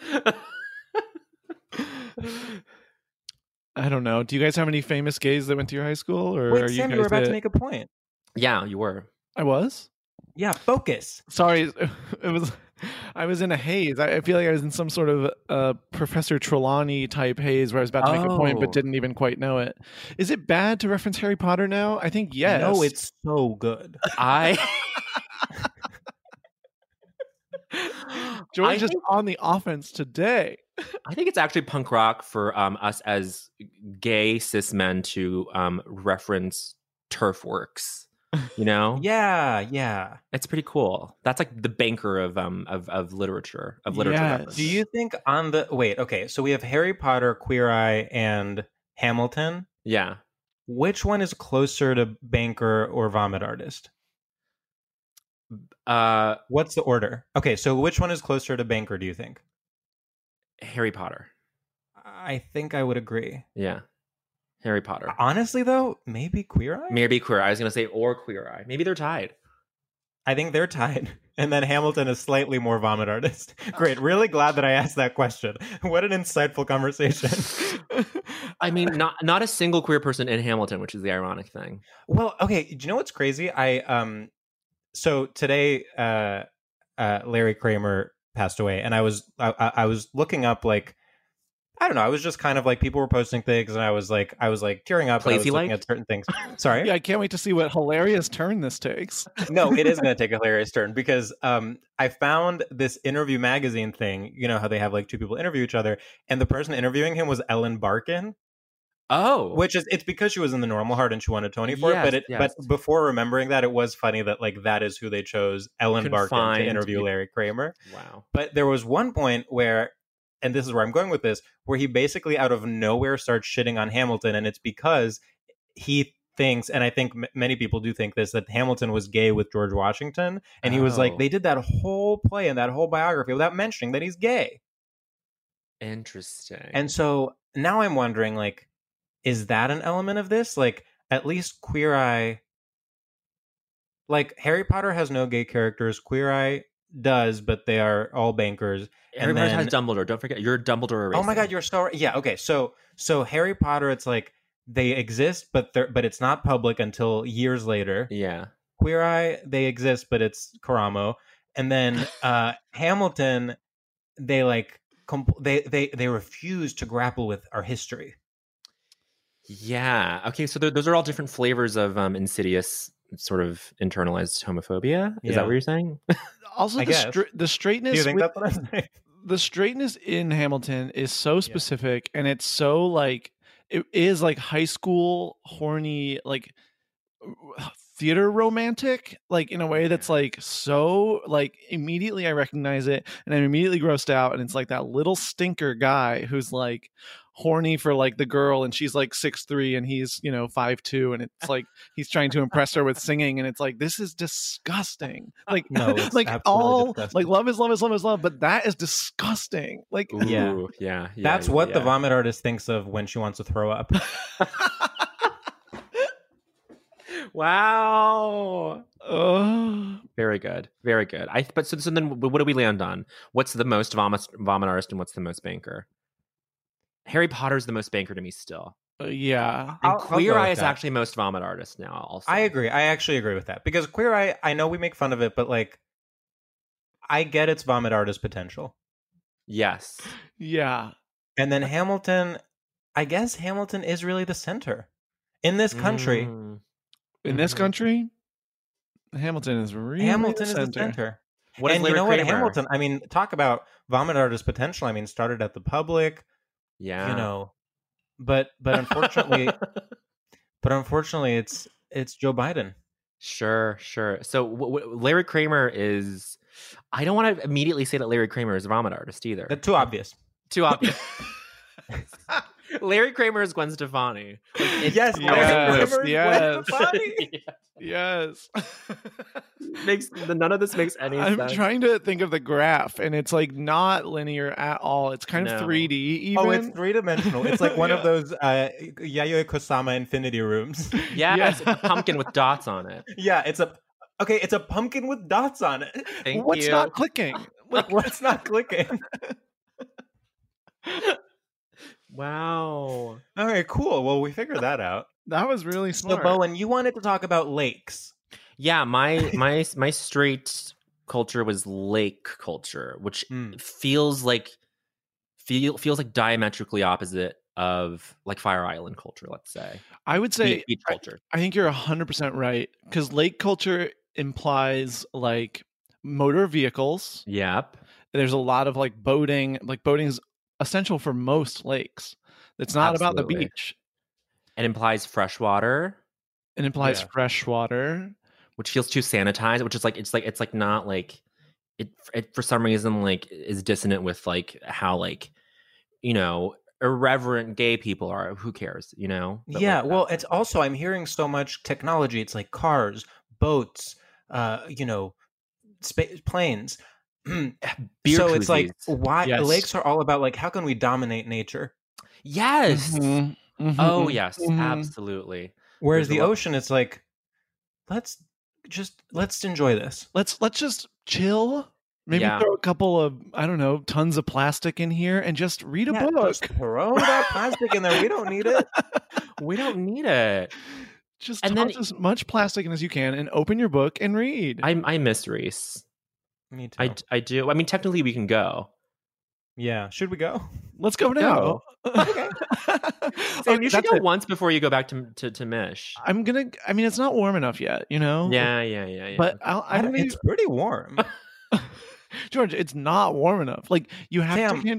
I don't know. Do you guys have any famous gays that went to your high school? Or Wait, are you Sam, guys you were about to make a point. Yeah, you were. I was? Yeah, focus. Sorry, I was in a haze. I feel like I was in some sort of Professor Trelawney type haze where I was about to make a point but didn't even quite know it. Is it bad to reference Harry Potter now? I think yes. No, it's so good. George is on the offense today. I think it's actually punk rock for us as gay cis men to reference turf works. You know? Yeah. It's pretty cool. That's like the banker of literature reference. Do you think so we have Harry Potter, Queer Eye, and Hamilton. Yeah. Which one is closer to banker or vomit artist? What's the order? Okay, so which one is closer to banker, do you think? Harry Potter. I think I would agree. Yeah. Harry Potter. Honestly, though, maybe Queer Eye? Maybe Queer Eye. I was going to say, or Queer Eye. Maybe they're tied. I think they're tied. And then Hamilton is slightly more vomit artist. Great. Really glad that I asked that question. What an insightful conversation. I mean, not a single queer person in Hamilton, which is the ironic thing. Well, okay. Do you know what's crazy? So today, Larry Kramer passed away, and I was looking up, like, I don't know. I was just kind of like, people were posting things, and I was like tearing up. And I was looking at certain things. Sorry. Yeah, I can't wait to see what hilarious turn this takes. No, it is going to take a hilarious turn because I found this Interview Magazine thing. You know how they have like two people interview each other, and the person interviewing him was Ellen Barkin. Oh, it's because she was in The Normal Heart and she won a Tony for it. But before remembering that, it was funny that like that is who they chose, Ellen Barkin, to interview Larry Kramer. Wow. But there was one point where, and this is where I'm going with this, where he basically out of nowhere starts shitting on Hamilton, and it's because he thinks, and I think many people do think this, that Hamilton was gay with George Washington, and he was like, they did that whole play and that whole biography without mentioning that he's gay. Interesting. And so now I'm wondering, like, is that an element of this? Like, at least Queer Eye, like, Harry Potter has no gay characters. Queer Eye does, but they are all bankers. Harry Potter has Dumbledore. Don't forget, you're Dumbledore. Oh my God, you're so right. Yeah. Okay. So Harry Potter, it's like they exist, but it's not public until years later. Yeah. Queer Eye, they exist, but it's Karamo. And then Hamilton, they like they refuse to grapple with our history. Yeah. Okay. So those are all different flavors of insidious sort of internalized homophobia. Is that what you're saying? Also, the straightness. Do you think that's what I'm saying? The straightness in Hamilton is so specific, and it's so like it is like high school horny, like theater romantic, like in a way that's like so like immediately I recognize it and I'm immediately grossed out, and it's like that little stinker guy who's like horny for like the girl, and she's like 6'3" and he's 5'2", and it's like he's trying to impress her with singing, and it's like, this is disgusting. Like no, it's like all disgusting. like love is love is love is love, but that is disgusting. Like yeah. That's what the vomit artist thinks of when she wants to throw up. Wow. Very good. Very good. But so then what do we land on? What's the most vomit artist and what's the most banker? Harry Potter's the most banker to me still. Yeah. And Queer Eye is actually most vomit artist now also. I agree. I actually agree with that. Because Queer Eye, I know we make fun of it, but like I get its vomit artist potential. Yes. Yeah. And then Hamilton, I guess Hamilton is really the center. In this country. In this country, Hamilton is really the center. What and you know what, Hamilton, I mean, talk about vomit artist potential. I mean, started at the Public. Yeah. But unfortunately it's Joe Biden. Sure. So Larry Kramer is, I don't want to immediately say that Larry Kramer is a vomit artist either. That's too obvious. Larry Kramer is Gwen Stefani. Yes. Yes. None of this makes any sense. I'm trying to think of the graph, and it's like not linear at all. It's kind of 3D even. Oh, it's 3-dimensional. It's like one of those Yayoi Kusama infinity rooms. Yeah, it's a pumpkin with dots on it. Yeah, it's a pumpkin with dots on it. What's not clicking? What's not clicking? Wow. All right, cool. Well, we figured that out. That was really smart. So, Bowen, you wanted to talk about lakes. Yeah, my straight culture was lake culture, which feels like diametrically opposite of like Fire Island culture, let's say. I would say beach culture. I think you're 100% right, because lake culture implies like motor vehicles. Yep. There's a lot of like boating. Like boating is essential for most lakes. It's not about the beach. It implies fresh water. It implies fresh water, which feels too sanitized. Which is like it's like not like it for some reason like is dissonant with like how like irreverent gay people are. Who cares, But yeah. like, well, it's also I'm hearing so much technology. It's like cars, boats, planes. So it's like why lakes are all about like how can we dominate nature? Yes. Mm-hmm. Oh yes, absolutely. Whereas the ocean, it's like let's enjoy this. Let's just chill. Maybe throw a couple of tons of plastic in here and just read a book. Just throw that plastic in there. We don't need it. We don't need it. Just toss as much plastic in as you can and open your book and read. I miss Reese. Me too. I do. I mean, technically, we can go. Yeah. Should we go? Let's go now. Okay. So you should go once before you go back to Mish. I mean, it's not warm enough yet, Yeah. But it's pretty warm. George, it's not warm enough. Like you have to.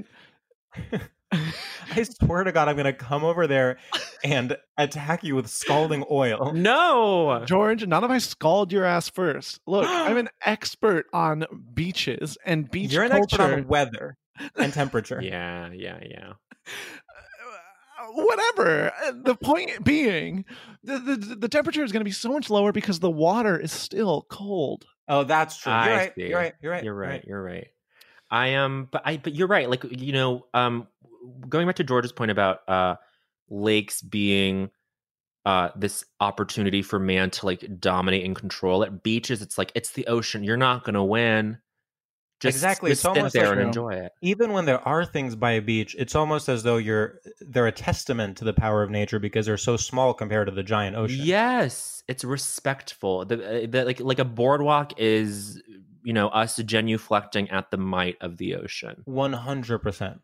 I swear to God, I'm going to come over there and attack you with scalding oil. No! George, not if I scald your ass first. Look, I'm an expert on beaches and beach You're an culture. expert on weather and temperature. Yeah. whatever. The point being, the temperature is going to be so much lower because the water is still cold. Oh, that's true. You're I right. see. You're right. You're right. You're right. You're right. I am, but you're right. Like, you know, going back to George's point about lakes being this opportunity for man to like dominate and control. At beaches, it's like it's the ocean. You're not going to win. Just It's sit almost there like, and enjoy it. even when there are things by a beach, it's almost as though they're a testament to the power of nature because they're so small compared to the giant ocean. Yes, it's respectful. The like a boardwalk is, you know, us genuflecting at the might of the ocean. 100%.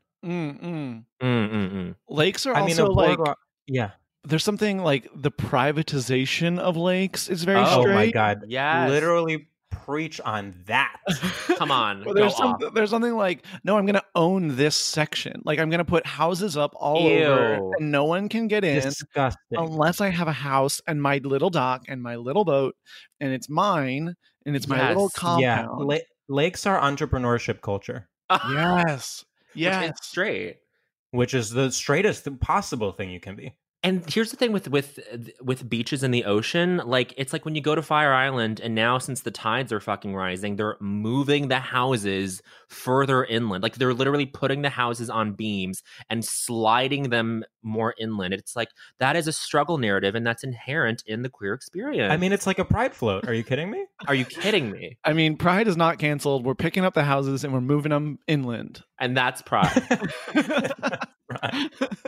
Lakes are I mean, also a like, boardwalk. Yeah. there's something like the privatization of lakes is very Oh straight. my God. Yes. Literally preach on that. Come on, Well, go there's something like, no, I'm going to own this section. Like, I'm going to put houses up all over, Ew. and no one can get in Disgusting. unless I have a house and my little dock and my little boat, and it's mine, and it's my little Yes. Yeah. compound. Lakes are entrepreneurship culture, Yes. Which Yes. is straight. which is the straightest possible thing you can be. And here's the thing with beaches in the ocean, like it's like when you go to Fire Island, and now since the tides are fucking rising, they're moving the houses further inland. Like they're literally putting the houses on beams and sliding them more inland. It's like that is a struggle narrative, and that's inherent in the queer experience. I mean, it's like a pride float. Are you kidding me? are you kidding me? I mean, Pride is not canceled. We're picking up the houses and we're moving them inland. And that's pride. Right.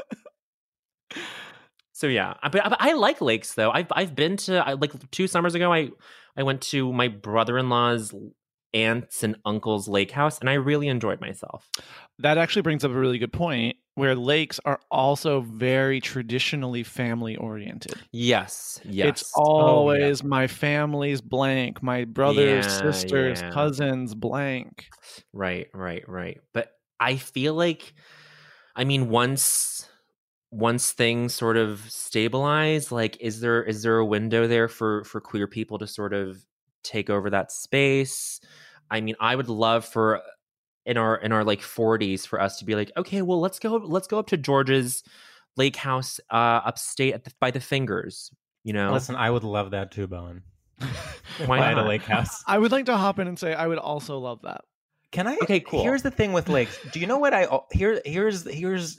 So yeah, but I like lakes though. I've been to like 2 summers ago. I went to my brother-in-law's aunts and uncle's lake house, and I really enjoyed myself. That actually brings up a really good point, where lakes are also very traditionally family oriented. Yes. It's always my family's blank, my brothers, Yeah, sisters, yeah. cousins, blank. Right. But I feel like, I mean, once things sort of stabilize, like is there a window there for queer people to sort of take over that space? I mean, I would love for in our like 40s for us to be like, okay, well, let's go up to George's lake house upstate by the Fingers, you know. Listen, I would love that too, Bowen. Why At a not? lake house. I would like to hop in and say I would also love that. Can I? Okay, cool. Here's the thing with lakes. Do you know what here's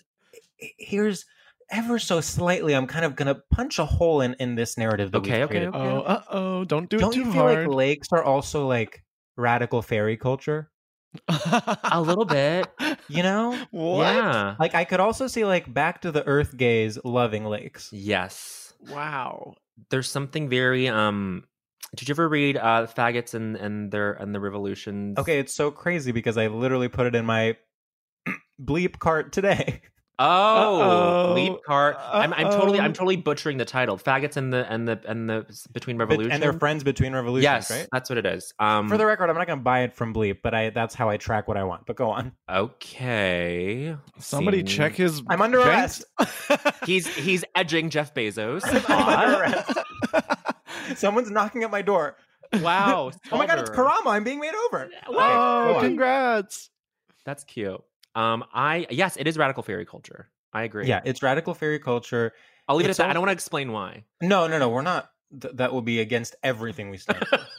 ever so slightly, I'm kind of gonna punch a hole in this narrative that Okay, we've okay, created. okay. Don't do Don't it too you feel hard. like lakes are also like radical fairy culture? A little bit. You know? What? Yeah. Like I could also see like back to the earth gaze loving lakes. Yes. Wow. There's something very did you ever read Faggots and the Revolutions? Okay, it's so crazy because I literally put it in my bleep cart today. Oh, Leap Cart. I'm Uh-oh. totally butchering the title. Faggots and the Between Revolutions. And they're friends between revolutions, Yes, right? that's what it is. For the record, I'm not going to buy it from Bleep, but that's how I track what I want. But go on. Okay. Somebody Scene. check his. I'm under banks. arrest. He's edging Jeff Bezos. I'm under arrest. Someone's knocking at my door. Wow. Oh my God, it's Soldier. Karama. I'm being made over. Okay, Oh, go on. congrats. That's cute. Yes, it is radical fairy culture. I agree. Yeah, it's radical fairy culture. I'll leave it at It's that. I all- don't want to explain why. No, we're not. That will be against everything we stand for.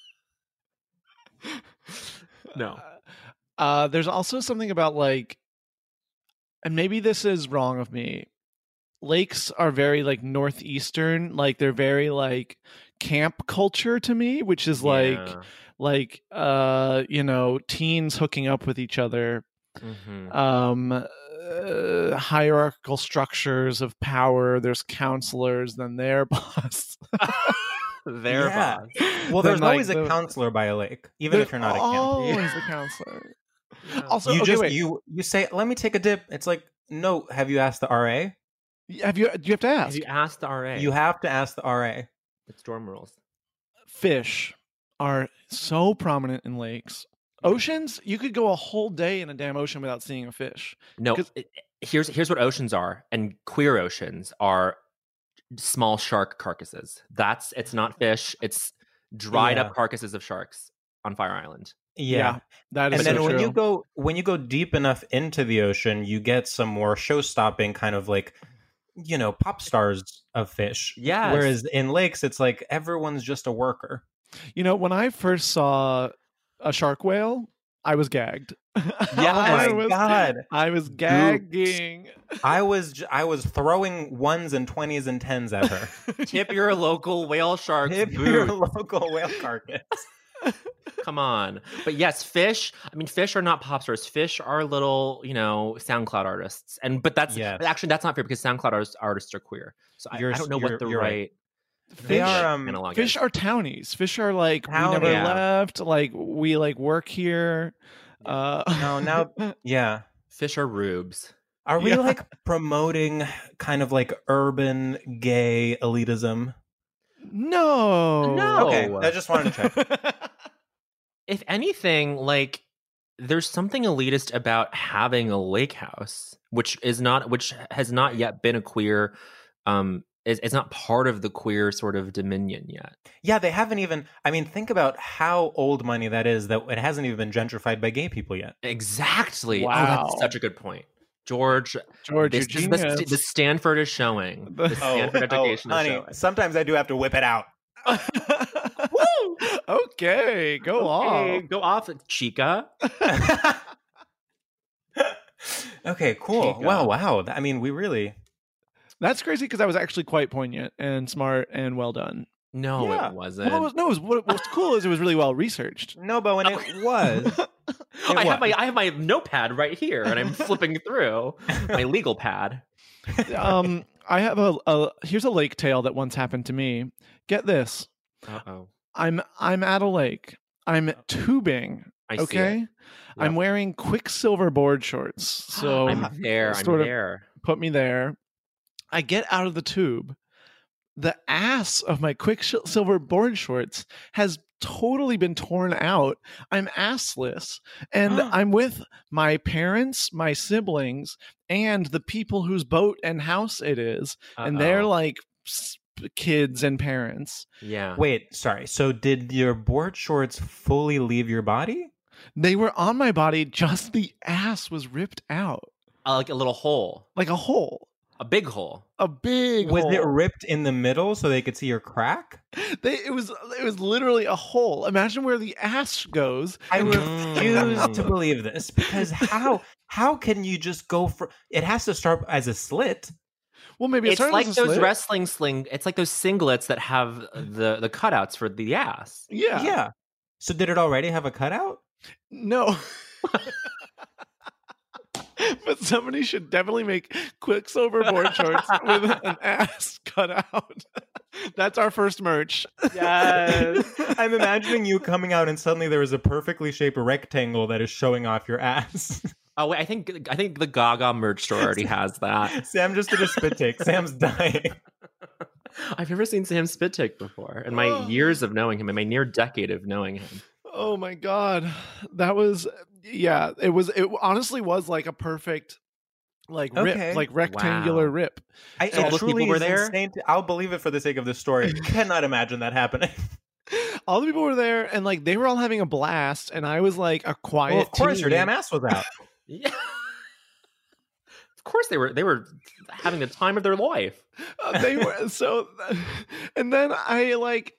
No. There's also something about like, and maybe this is wrong of me. Lakes are very like northeastern, like they're very like camp culture to me, which is Yeah. like teens hooking up with each other, Mhm. hierarchical structures of power. There's counselors, then their boss. Their Yeah. boss. Well, Then, there's like, always a the- counselor by a lake, even if you're not a camp. Always a counselor. Yeah. Also, You okay, just wait. you say, "Let me take a dip." It's like, no. Have you asked the RA? Do you have to Have ask? you asked the RA? You have to ask the RA. It's dorm rules. Fish are so prominent in lakes. Oceans, you could go a whole day in a damn ocean without seeing a fish. No, 'Cause- here's what oceans are, and queer oceans are small shark carcasses. It's not fish. It's dried Yeah. up carcasses of sharks on Fire Island. Yeah. That is And then so when true. you go deep enough into the ocean, you get some more show-stopping kind of like pop stars of fish. Yes. Whereas in lakes, it's like everyone's just a worker. When I first saw a shark whale, I was gagged. Yeah, oh my God. I was gagging. I was throwing 1s and 20s and 10s at her. Tip your local whale shark. Tip your local whale carcass. Come on. But yes, fish. I mean, fish are not pop stars. Fish are little, SoundCloud artists. But that's actually that's not fair because SoundCloud artists are queer. So I don't know what the right. Fish are fish are townies. Fish are like we never left. Like we work here. Yeah. Fish are rubes. Are we like promoting kind of like urban gay elitism? No. Okay, I just wanted to check. If anything, like there's something elitist about having a lake house, which has not yet been a queer is not part of the queer sort of dominion yet. Yeah, they haven't even. I mean, think about how old money that is. That it hasn't even been gentrified by gay people yet. Exactly. Wow. Oh, that's such a good point, George. This is the Stanford is showing. The Stanford education is honey, showing. Sometimes I do have to whip it out. Woo! Okay, go off, Chica. Okay, cool. Chica. Wow. I mean, we really. That's crazy because that was actually quite poignant and smart and well done. No, it wasn't. Well, what's cool is it was really well researched. No, but when it was. I have my notepad right here, and I'm flipping through my legal pad. I have here's a lake tale that once happened to me. Get this. Uh-oh. I'm at a lake. I'm tubing. Okay. Yep. I'm wearing Quicksilver board shorts. So I'm there. Put me there. I get out of the tube. The ass of my Quicksilver board shorts has totally been torn out. I'm assless. And I'm with my parents, my siblings, and the people whose boat and house it is. And they're like kids and parents. Yeah. Wait, sorry. So did your board shorts fully leave your body? They were on my body. Just the ass was ripped out. Like a little hole. Like a hole. A big hole. A big Was hole. it ripped in the middle so they could see your crack? It was literally a hole. Imagine where the ass goes. I refuse to believe this because how can you just go for it? Has to start as a slit. Well, maybe it's like those wrestling sling. It's like those singlets that have the cutouts for the ass. Yeah. So did it already have a cutout? No. But somebody should definitely make Quicksilver board shorts with an ass cut out. That's our first merch. Yes. I'm imagining you coming out and suddenly there is a perfectly shaped rectangle that is showing off your ass. Oh, wait, I think the Gaga merch store already has that. Sam just did a spit take. Sam's dying. I've never seen Sam spit take before in my years of knowing him, in my near decade of knowing him. Oh my God. That was, it honestly was like a perfect, rip, like rectangular rip. So all people were there? I'll believe it for the sake of this story. I cannot imagine that happening. All the people were there and like they were all having a blast and I was like a quiet of course, teen. your damn ass was out. Yeah. Of course they were having the time of their life. They were so, and then I like,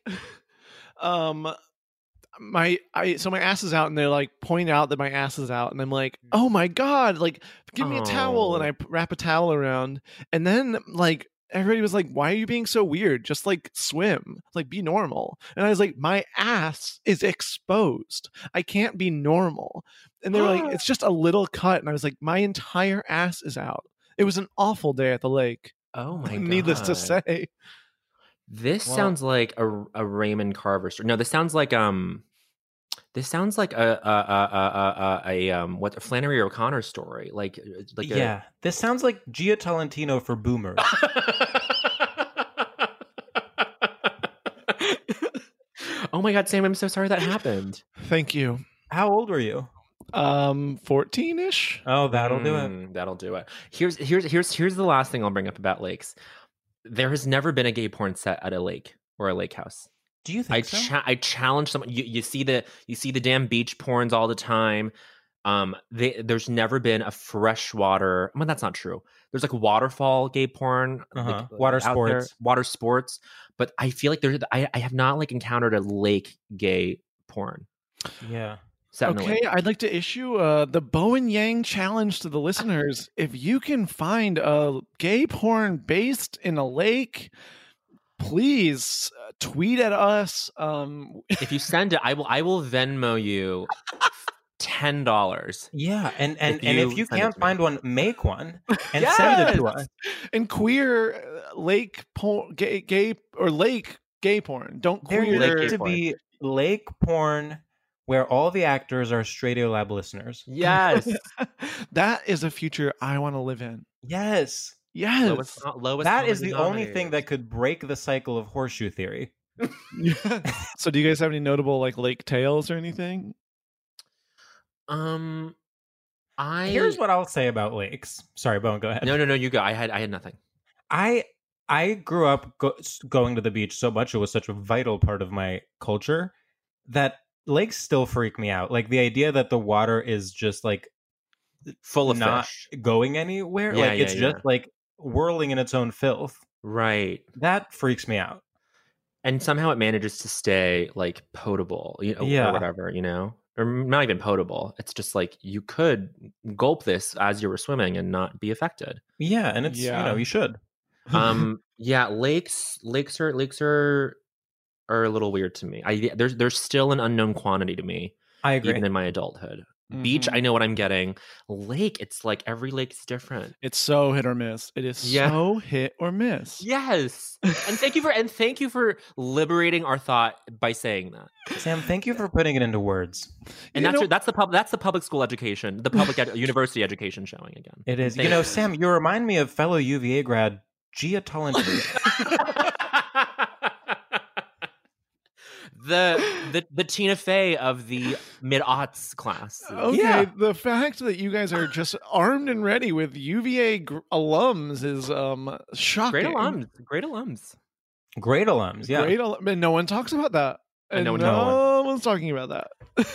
my ass is out and they're like point out that my ass is out and I'm like, oh my God, like give me a towel, and I wrap a towel around, and then like everybody was like, why are you being so weird? Just like swim, like be normal. And I was like, my ass is exposed. I can't be normal. And they were like, it's just a little cut. And I was like, my entire ass is out. It was an awful day at the lake. Oh my God. Needless to say. This sounds like a Raymond Carver story. No, this sounds like a Flannery O'Connor story. This sounds like Gia Tolentino for boomers. Oh my God, Sam, I'm so sorry that happened. Thank you. How old were you? 14-ish. Oh, that'll do it. That'll do it. Here's the last thing I'll bring up about lakes. There has never been a gay porn set at a lake or a lake house. Do you think so? I challenge someone. You see the damn beach porns all the time. There's never been a freshwater. I mean, that's not true. There's like waterfall gay porn, like, water sports. But I feel like I have not like encountered a lake gay porn. Yeah. Okay, I'd like to issue the Bowen Yang challenge to the listeners. If you can find a gay porn based in a lake, please tweet at us. If you send it, I will Venmo you $10. Yeah, and if you can't find one, make one and send it to us. And queer lake porn, gay or lake gay porn. Don't queer. There needs to be lake porn where all the actors are Straight-O-Lab listeners. Yes. That is a future I want to live in. Yes. Yes. Lowest that is the only thing that could break the cycle of horseshoe theory. So do you guys have any notable like lake tales or anything? Here's what I'll say about lakes. Sorry, Bowen, go ahead. No, you go. I had nothing. I grew up going to the beach so much. It was such a vital part of my culture that lakes still freak me out. Like the idea that the water is just like full of not fish going anywhere. Yeah, like it's just like whirling in its own filth. Right. That freaks me out. And somehow it manages to stay like potable, or whatever, or not even potable. It's just like you could gulp this as you were swimming and not be affected. Yeah, and it's you should. Lakes are a little weird to me. There's still an unknown quantity to me. I agree. Even in my adulthood. Beach, I know what I'm getting. Lake, it's like every lake's different. It's so hit or miss. It is so hit or miss. Yes. And thank you for liberating our thought by saying that. Sam, thank you for putting it into words. And that's the public school education, the public university education showing again. It is. Sam, you remind me of fellow UVA grad Gia Tolentino. The Tina Fey of the mid-aughts class. Okay, the fact that you guys are just armed and ready with UVA alums is shocking. Great alums. Yeah. And no one talks about that. And no one's talking about that.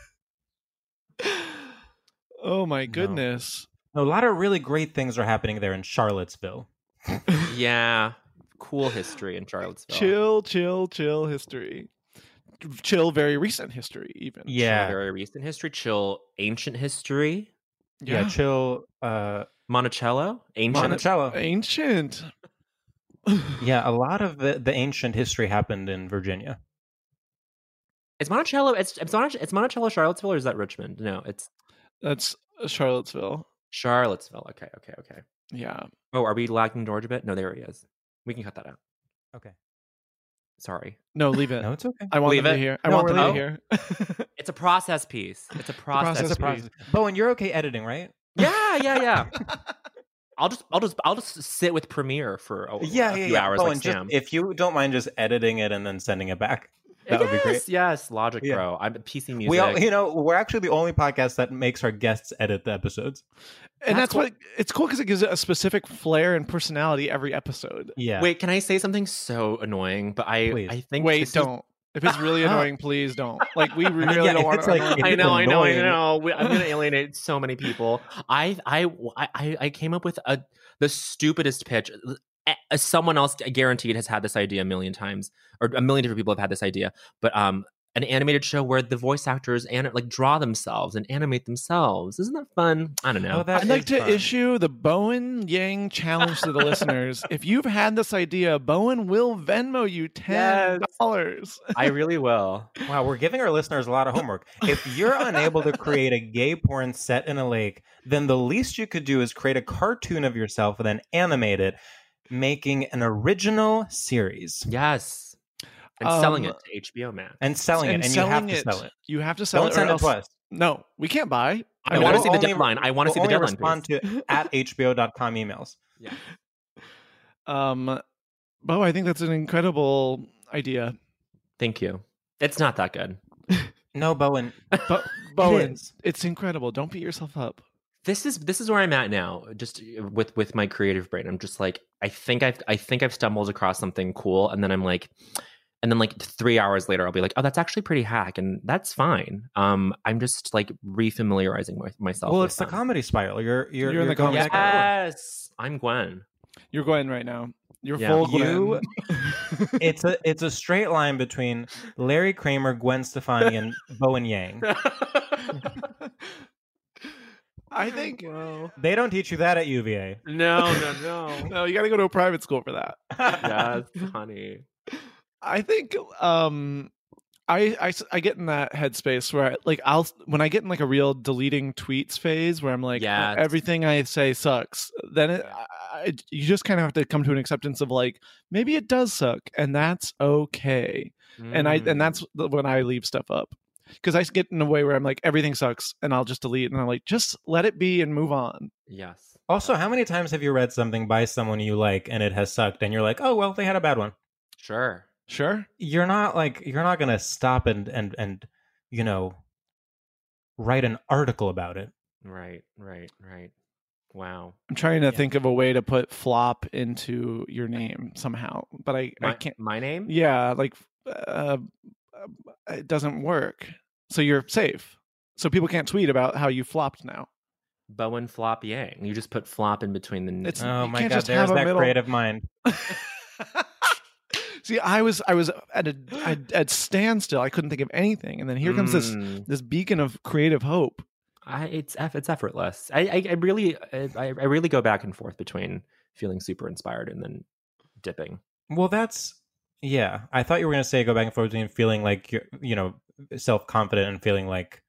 Oh my goodness. No, a lot of really great things are happening there in Charlottesville. Yeah. Cool history in Charlottesville. Chill history. Chill very recent history even. Yeah. Chill very recent history. Chill ancient history. Yeah, chill Monticello. Ancient. Yeah, a lot of the ancient history happened in Virginia. Is Monticello it's Monticello Charlottesville, or is that Richmond? No, that's Charlottesville. Okay. Yeah. Oh, are we lagging George a bit? No, there he is. We can cut that out. Okay. Sorry. No, leave it. No, it's okay. I want them to be here. I want them to be here. It's a process piece. It's a process piece. Bowen, you're okay editing, right? Yeah. I'll just sit with Premiere for a few hours. Bowen, like Sam. If you don't mind just editing it and then sending it back, that would be great. Yes, Logic Pro. I'm PC Music. We're actually the only podcast that makes our guests edit the episodes. And that's cool. What it's cool because it gives it a specific flair and personality every episode. Yeah. Wait, can I say something so annoying? But I think don't. If it's really annoying, please don't. Like we really don't want to. I know. I'm going to alienate so many people. I came up with the stupidest pitch. Someone else, guaranteed, has had this idea a million times, or a million different people have had this idea. But an animated show where the voice actors draw themselves and animate themselves. Isn't that fun? I don't know. I'd like to issue the Bowen Yang challenge to the listeners. If you've had this idea, Bowen will Venmo you $10. Yes. I really will. Wow, we're giving our listeners a lot of homework. If you're unable to create a gay porn set in a lake, then the least you could do is create a cartoon of yourself and then animate it, making an original series. Yes. And selling it to HBO Max. And selling it. And you have to sell it. You have to sell it. Don't send it to us. No, we can't buy. I want to see the deadline. I want to see the deadline. Respond to @hbo.com emails. Yeah. Bo, I think that's an incredible idea. Thank you. It's not that good. No, Bowen. Bowen, it's incredible. Don't beat yourself up. This is where I'm at now, just with my creative brain. I'm just like, I think I've stumbled across something cool, and then I'm like, And then like 3 hours later, I'll be like, oh, that's actually pretty hack. And that's fine. I'm just like refamiliarizing myself. Well, with it's the them. comedy spiral. You're in the going comedy back spiral. and forth. Yes. I'm Gwen. You're Gwen right now. You're Yeah. full Gwen. It's a straight line between Larry Kramer, Gwen Stefani, and Bowen Yang. I think They don't teach you that at UVA. No. no, you got to go to a private school for that. Yes, honey. I think I get in that headspace where when I get in like a real deleting tweets phase where I'm like, Yes. everything I say sucks, then you just kind of have to come to an acceptance of like, maybe it does suck and that's okay. And that's when I leave stuff up, because I get in a way where I'm like, everything sucks and I'll just delete, and I'm like, just let it be and move on. Yes. Also, how many times have you read something by someone you like and it has sucked and you're like, oh, well, they had a bad one? Sure. You're not going to stop and you know, write an article about it. Right. Wow. I'm trying to think of a way to put flop into your name somehow, but I can't. My name? Yeah, like it doesn't work. So you're safe. So people can't tweet about how you flopped now. Bowen Flop Yang. You just put flop in between the. Oh you my can't God! just There's have a that middle- creative mind. See, I was at standstill. I couldn't think of anything, and then here comes this beacon of creative hope. It's effortless. I really go back and forth between feeling super inspired and then dipping. Well, yeah. I thought you were going to say go back and forth between feeling like you're, you know, self-confident and feeling like,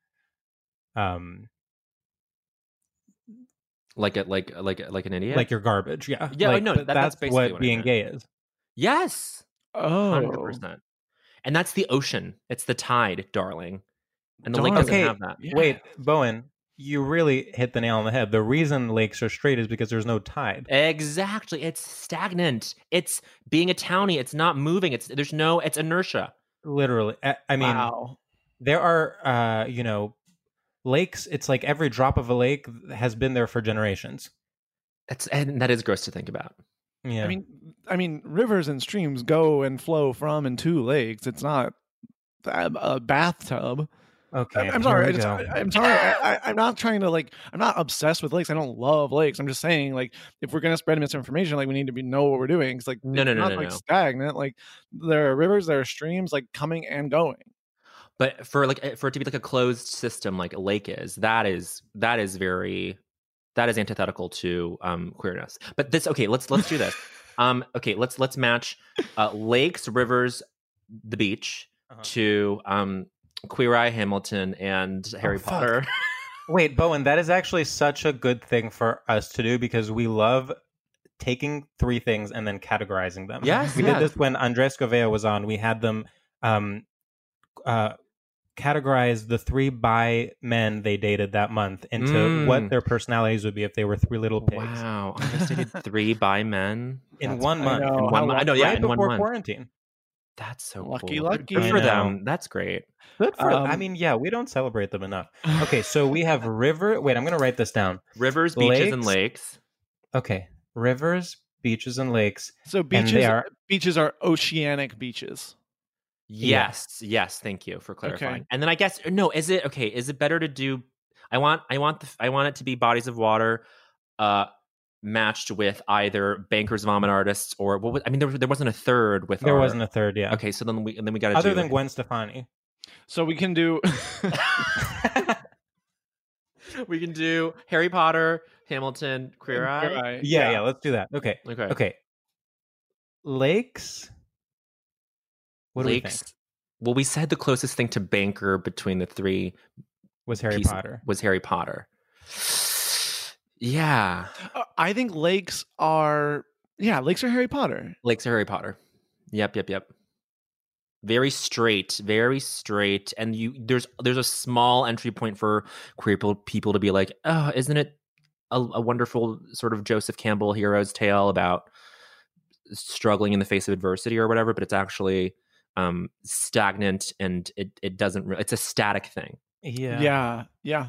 like an idiot, like you're garbage. Yeah. Yeah. Like, No, but that's basically what being gay is. Yes. Oh, 100%. And that's the ocean. It's the tide, darling. And the Darn. lake doesn't Okay, have that. Yeah. Wait, Bowen, you really hit the nail on the head. The reason lakes are straight is because there's no tide. Exactly. It's stagnant. It's being a townie. It's not moving. It's inertia. Literally. I mean, wow. there are, you know, lakes. It's like every drop of a lake has been there for generations. And that is gross to think about. Yeah. I mean, rivers and streams go and flow from and to lakes. It's not a bathtub. Okay. I'm here sorry. we go. I'm sorry. I'm not trying to like. I'm not obsessed with lakes. I don't love lakes. I'm just saying, like, if we're gonna spread misinformation, like, we need to know what we're doing. It's like No. stagnant. Like, there are rivers, there are streams, like, coming and going. But for it to be like a closed system, like a lake is, that is antithetical to queerness. But let's do this. Let's match lakes, rivers, the beach to Queer Eye, Hamilton, and Harry Potter. Wait, Bowen, that is actually such a good thing for us to do because we love taking three things and then categorizing them. Yes, we did this when Andres Govea was on. We had them categorize the three bi men they dated that month into what their personalities would be if they were three little pigs. Wow, I just dated 3 bi men in 1 month. I know. In 1 month. I know, yeah, right in 1 before month. quarantine. That's so Lucky, cool. lucky. Good for I know. them. That's great. Good for I mean, yeah, we don't celebrate them enough. Okay, so we have river. Wait, I'm going to write this down. Rivers, beaches, and lakes. Okay, rivers, beaches, and lakes. So beaches are oceanic beaches. Yes. Thank you for clarifying. Okay. And then I guess is it better to do? I want it to be bodies of water, matched with either bankers, vomit artists, or there wasn't a third with. There wasn't a third. Yeah. Okay, so then we got to other than Gwen Stefani. So we can do. We can do Harry Potter, Hamilton, Queer Eye. Yeah. Let's do that. Okay. Lakes. What do we think? Well, we said the closest thing to banker between the three was Harry Potter. Was Harry Potter. Yeah. I think lakes are Harry Potter. Lakes are Harry Potter. Yep. Very straight, and there's a small entry point for queer people to be like, oh, isn't it a wonderful sort of Joseph Campbell hero's tale about struggling in the face of adversity or whatever? But it's actually stagnant, and it doesn't. It's a static thing. Yeah.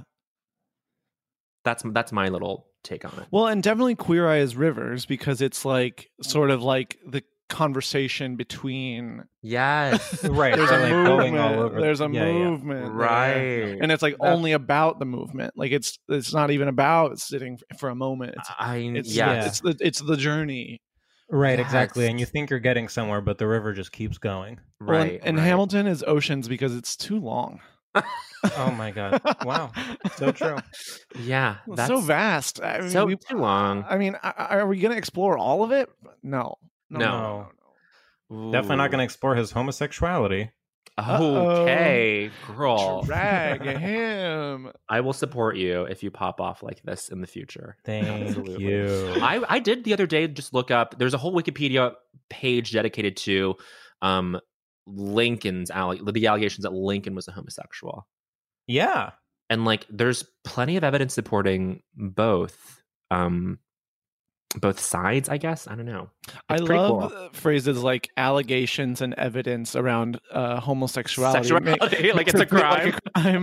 That's my little take on it. Well, and definitely Queer Eye is rivers because it's like sort of like conversation between. Yes. Right. There's they're, a like, going all movement. over. There's a Yeah, yeah. movement, there. Right. And it's like That- only about the movement. Like it's not even about sitting for a moment. It's the journey. Right, Yes. exactly. And you think you're getting somewhere, but the river just keeps going. Well, Right. and right. Hamilton is oceans because it's too long. Oh my God. Wow. So true. Yeah. It's so vast. I mean, so too long. I mean, are we going to explore all of it? No. No. Definitely not going to explore his homosexuality. Okay, girl. Drag him. I will support you if you pop off like this in the future. Thank Absolutely. you. I did the other day just look up. There's a whole Wikipedia page dedicated to Lincoln's the allegations that Lincoln was a homosexual. Yeah. And like there's plenty of evidence supporting both sides, I guess. I don't know. I It's pretty love cool. phrases like allegations and evidence around homosexuality. Sexuality, like it's a crime.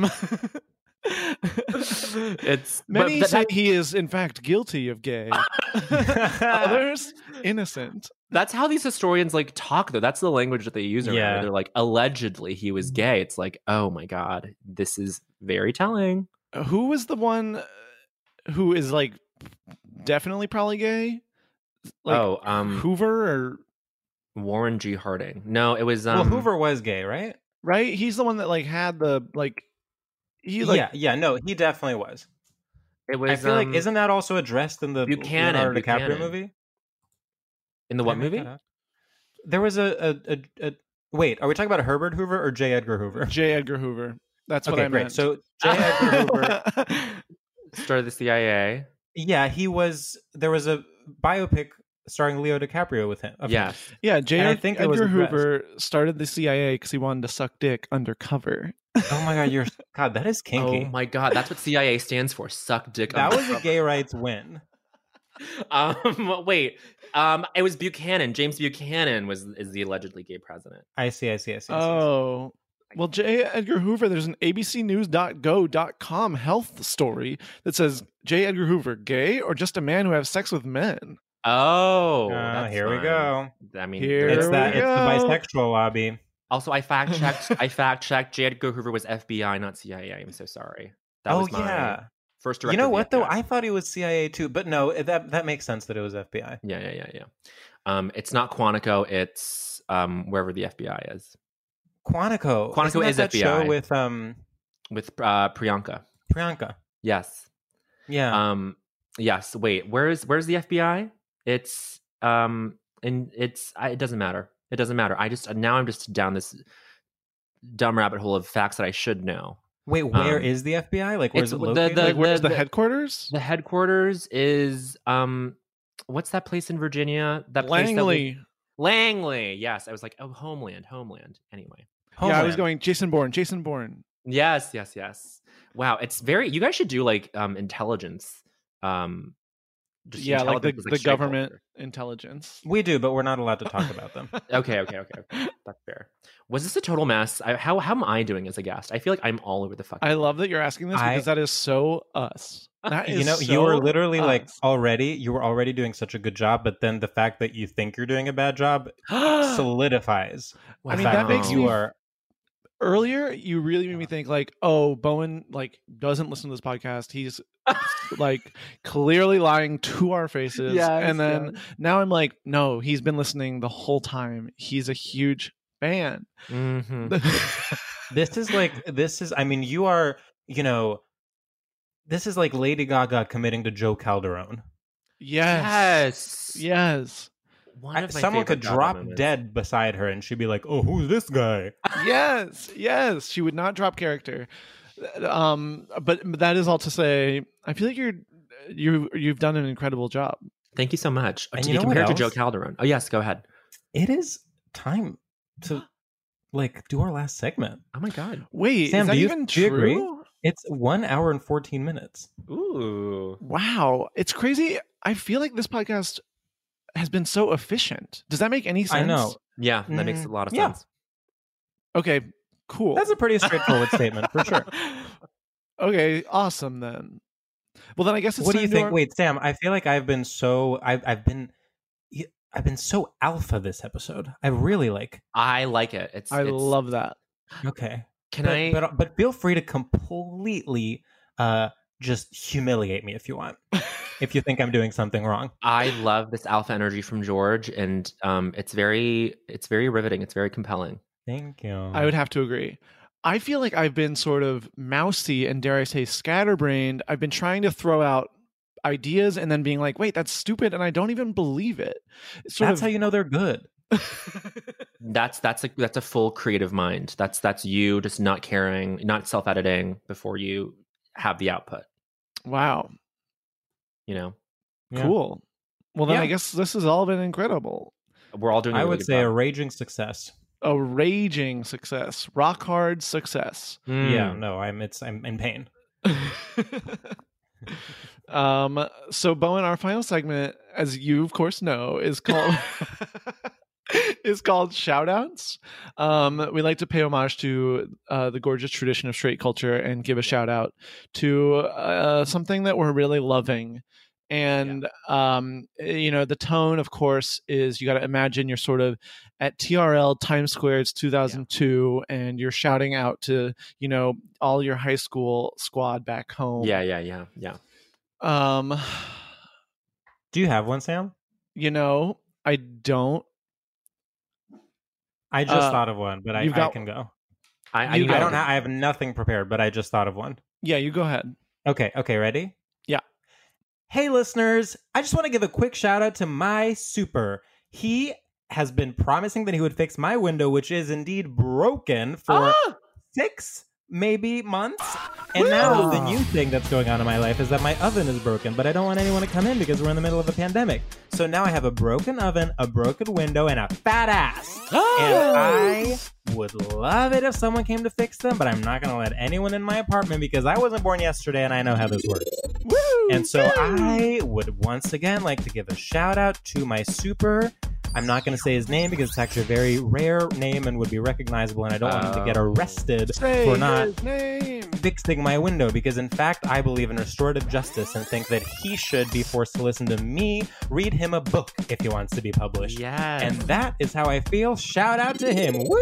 It's Many but say he is in fact guilty of gay. Others innocent. that's how these historians like talk though. That's the language that they use around it. Yeah. They're like, allegedly he was gay. It's like, oh my God, this is very telling. Who was the one who is like definitely probably gay? Like Hoover or Warren G. Harding. No, it was well, Hoover was gay, right? right? He's the one that like had the like he like yeah, no, he definitely was. It was I feel like isn't that also addressed in the Leonardo DiCaprio movie? In the what Did I make movie? that up? There was a wait, are we talking about Herbert Hoover or J. Edgar Hoover? J. Edgar Hoover. That's what Okay, I great. meant. So J. Edgar Hoover, Started the CIA. yeah, there was a biopic starring Leo DiCaprio with him. of him. Yes. yeah, J. And I think it was Edgar addressed. Hoover started the CIA because he wanted to suck dick undercover. Oh my God, that is kinky. Oh my God, that's what CIA stands for. Suck dick. That was a undercover. gay rights win. Wait. It was Buchanan. James Buchanan is the allegedly gay president. I see. Oh. Well, J. Edgar Hoover, there's an abcnews.go.com health story that says J. Edgar Hoover, gay or just a man who has sex with men? Oh, Here we go. I mean, Here It's we that. It's the go. bisexual lobby. Also, I fact checked. J. Edgar Hoover was FBI, not CIA. I'm so sorry. That was my first director. You know of the what though? FBI. I thought he was CIA too, but no, that makes sense that it was FBI. Yeah. It's not Quantico. It's wherever the FBI is. Quantico. Quantico Isn't is that FBI. show With Priyanka. Priyanka. Yes. Yeah. Yes. Wait. Where's the FBI? It's it doesn't matter. It doesn't matter. I'm just down this dumb rabbit hole of facts that I should know. Wait, where is the FBI? Like, where's it located? Like, where's the headquarters? The headquarters is what's that place in Virginia? That place Langley. Langley. Yes, I was like, oh, Homeland. Anyway. Yeah, I was going Jason Bourne. Yes. Wow, it's very. You guys should do like intelligence. Just Yeah, like intelligence the is, government straightforward. intelligence. We do, but we're not allowed to talk about them. Okay. That's fair. Was this a total mess? How am I doing as a guest? I feel like I'm all over the fucking. I love that you're asking this because that is so us. That is you were so literally like us. you were already doing such a good job, but then the fact that you think you're doing a bad job solidifies. I mean, the fact that makes you me are. Earlier, you really made me think like, oh, Bowen like doesn't listen to this podcast. He's like clearly lying to our faces. Yes, and then now I'm like, no, he's been listening the whole time. He's a huge fan. Mm-hmm. This is. I mean, you are. This is like Lady Gaga committing to Joe Calderone. Yes. One of my Someone favorite could drop moments. dead beside her, and she'd be like, "Oh, who's this guy?" Yes. She would not drop character. But that is all to say, I feel like you've done an incredible job. Thank you so much. And To you be know what compared to Joe else? Calderone. Oh yes, go ahead. It is time to do our last segment. Oh my god. Wait, Sam, is that do you even agree? true? It's 1 hour and 14 minutes. Ooh. Wow, it's crazy. I feel like this podcast has been so efficient. Does that make any sense? I know. Yeah, that makes a lot of Yeah. sense. Okay, cool. That's a pretty straightforward statement for sure. Okay, awesome then. Well, then I guess it's What do time you to think? our- Wait, Sam, I feel like I've been I've been so alpha this episode. I really like. I like it. I love that. Okay. Can But feel free to completely just humiliate me if you want. If you think I'm doing something wrong. I love this alpha energy from George, and it's very riveting. It's very compelling. Thank you. I would have to agree. I feel like I've been sort of mousy and, dare I say, scatterbrained. I've been trying to throw out ideas and then being like, wait, that's stupid, and I don't even believe it. That's how you know they're good. That's a full creative mind. That's you just not caring, not self-editing before you have the output. Wow. You know? Yeah. Cool. Well, then I guess this has all been incredible. We're all doing I would say a raging success. A raging success. Rock hard success. Yeah, no, I'm in pain. So Bowen, our final segment, as you of course know, is called shoutouts. We like to pay homage to the gorgeous tradition of straight culture and give a shout out to something that we're really loving. And the tone, of course, is you got to imagine you're sort of at TRL Times Square. It's 2002, and you're shouting out to all your high school squad back home. Yeah. Do you have one, Sam? I don't. I just thought of one, but I can go. I have nothing prepared, but I just thought of one. Yeah, you go ahead. Okay, ready? Yeah. Hey, listeners, I just want to give a quick shout out to my super. He has been promising that he would fix my window, which is indeed broken for 6 maybe months. And now the new thing that's going on in my life is that my oven is broken, but I don't want anyone to come in because we're in the middle of a pandemic. So now I have a broken oven, a broken window, and a fat ass. And I would love it if someone came to fix them, but I'm not going to let anyone in my apartment because I wasn't born yesterday and I know how this works. And so I would once again like to give a shout out to my super. I'm not going to say his name because it's actually a very rare name and would be recognizable, and I don't want him to get arrested for not fixing my window, because in fact I believe in restorative justice and think that he should be forced to listen to me read him a book if he wants to be published. Yes. And that is how I feel. Shout out to him. Woo!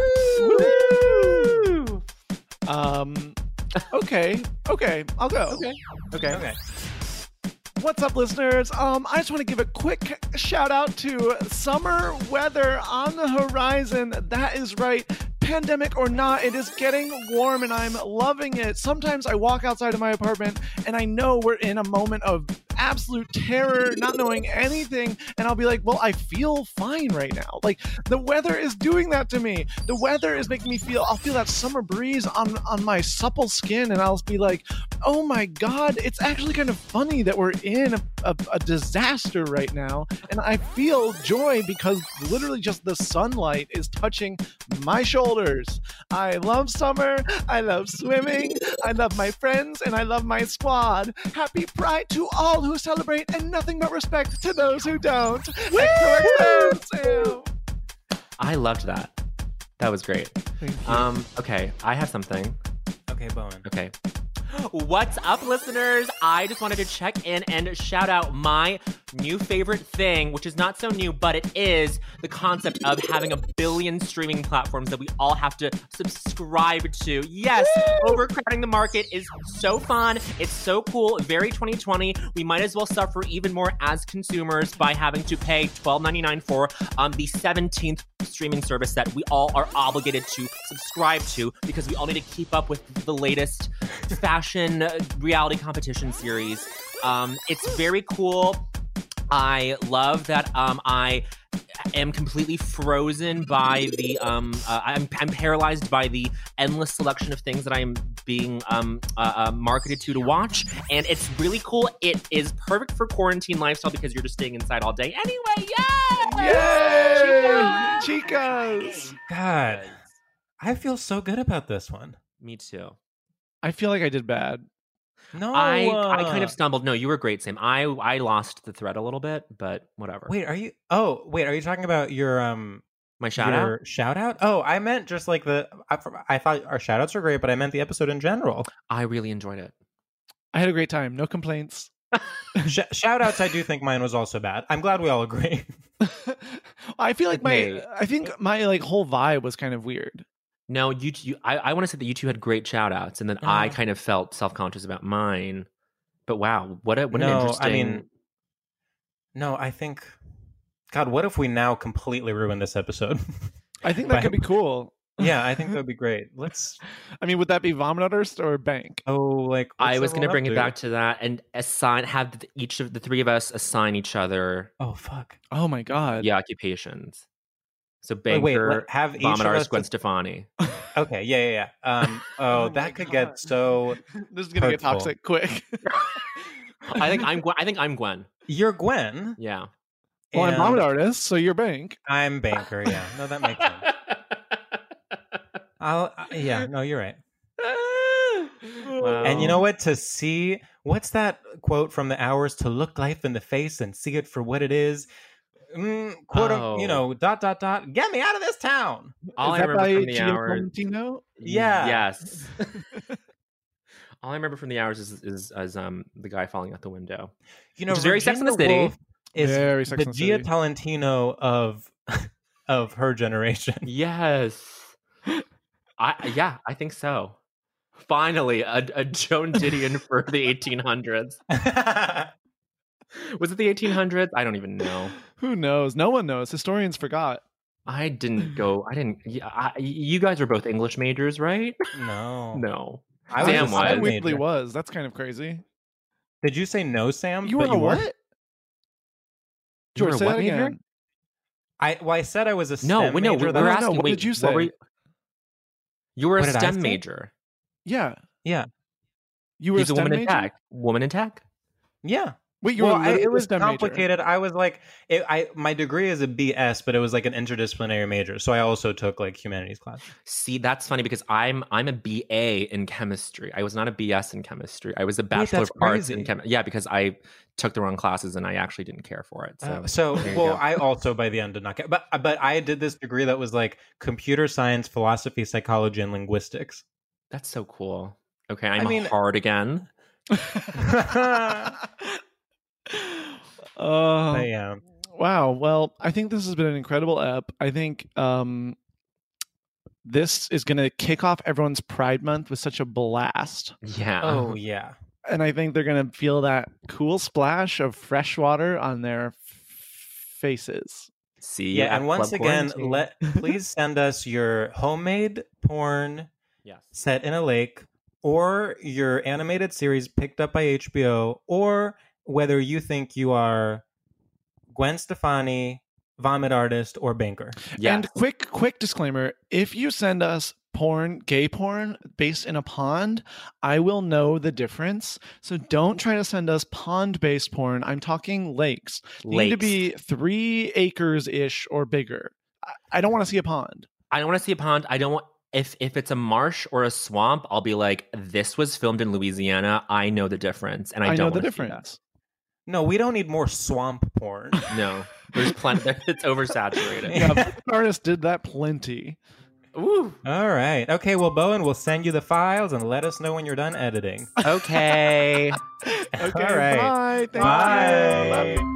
Okay, I'll go. Okay. What's up, listeners? I just want to give a quick shout out to summer weather on the horizon. That is right. Pandemic or not, it is getting warm and I'm loving it. Sometimes I walk outside of my apartment and I know we're in a moment of absolute terror, not knowing anything, and I'll be like, well, I feel fine right now. Like, the weather is doing that to me. The weather is making me I'll feel that summer breeze on my supple skin, and I'll be like, oh my God, it's actually kind of funny that we're in a disaster right now, and I feel joy because literally just the sunlight is touching my shoulders. I love summer, I love swimming, I love my friends, and I love my squad. Happy Pride to all who celebrate, and nothing but respect to those who don't. XOXO. I loved that. That was great. Thank you. Okay, I have something. Okay, Bowen. Okay. What's up, listeners? I just wanted to check in and shout out my new favorite thing, which is not so new, but it is the concept of having a billion streaming platforms that we all have to subscribe to. Yes, overcrowding the market is so fun. It's so cool. Very 2020. We might as well suffer even more as consumers by having to pay $12.99 for the 17th streaming service that we all are obligated to subscribe to because we all need to keep up with the latest fashion reality competition series. It's very cool. I love that I am completely frozen by the I'm paralyzed by the endless selection of things that I am being marketed to watch, and it's really cool. It is perfect for quarantine lifestyle because you're just staying inside all day anyway. Yay! Chicas! God, I feel so good about this one. Me too. I feel like I did bad. No, I kind of stumbled. No, you were great, Sam. I lost the thread a little bit, but whatever. Wait, are you talking about your my shout out? Shout out? Oh, I meant just like I thought our shout outs were great, but I meant the episode in general. I really enjoyed it. I had a great time. No complaints. Shout outs, I do think mine was also bad. I'm glad we all agree. I feel like Okay. I think my like whole vibe was kind of weird. No, I want to say that you two had great shout outs, and then I kind of felt self-conscious about mine. But wow, what an interesting... I think, God, what if we now completely ruin this episode? I think that could be cool. Yeah, I think that would be great. I mean, would that be Vomit Artist or Bank? Oh, like I was going to bring it back to that and have each of the three of us assign each other. Oh, fuck. Oh my God. The occupations. So Banker, have each Vomit of Artist, us Gwen Stefani. Okay, yeah. That could get so. This is gonna get toxic quick. I think I'm Gwen. You're Gwen. Yeah. Well, I'm Vomit Artist, so you're Bank. I'm Banker. Yeah. No, that makes sense. No, you're right. Wow. And you know what? To see what's that quote from The Hours? To look life in the face and see it for what it is. Quote, ... Get me out of this town. All I remember from The Hours. Yeah. Yes. All I remember from The Hours is the guy falling out the window. You know, which is very Sex and the City. Is very Sex the and the City. Gia Tolentino of her generation. Yes. I think so. Finally, a Joan Didion for the 1800s. Was it the 1800s? I don't even know. Who knows? No one knows. Historians forgot. I didn't go. You guys are both English majors, right? No. Sam was. I weirdly was. That's kind of crazy. Did you say no, Sam? You were a what? George, say that major? again. I said I was a STEM major. We're asking. What did you say? You were a STEM major. Yeah. You were He's a STEM woman major? in tech. Woman in tech? Yeah. Wait, it was STEM complicated. Major. I was like, my degree is a BS, but it was like an interdisciplinary major. So I also took like humanities class. See, that's funny because I'm a BA in chemistry. I was not a BS in chemistry. I was a Bachelor of Arts in chemistry. Yeah, because I took the wrong classes and I actually didn't care for it. I also by the end did not care. But I did this degree that was like computer science, philosophy, psychology, and linguistics. That's so cool. Okay, I'm hard again. Wow. Well, I think this has been an incredible ep. I think this is going to kick off everyone's Pride Month with such a blast. Yeah. Oh, yeah. And I think they're going to feel that cool splash of fresh water on their faces. See, yeah. And once again, please send us your homemade porn set in a lake, or your animated series picked up by HBO, or whether you think you are Gwen Stefani, Vomit Artist, or Banker. Yes. And quick disclaimer, if you send us porn, gay porn, based in a pond, I will know the difference. So don't try to send us pond-based porn. I'm talking lakes. They need to be 3 acres-ish or bigger. I don't want to see a pond. I don't want to see a pond. I don't want... If it's a marsh or a swamp, I'll be like, this was filmed in Louisiana. I know the difference. And I don't know the difference. No, we don't need more swamp porn. No, there's plenty. It's oversaturated. Yeah, artist did that plenty. Ooh. All right. Okay, well, Bowen, we'll send you the files and let us know when you're done editing. Okay. Okay, all right. bye. Thank you. Bye.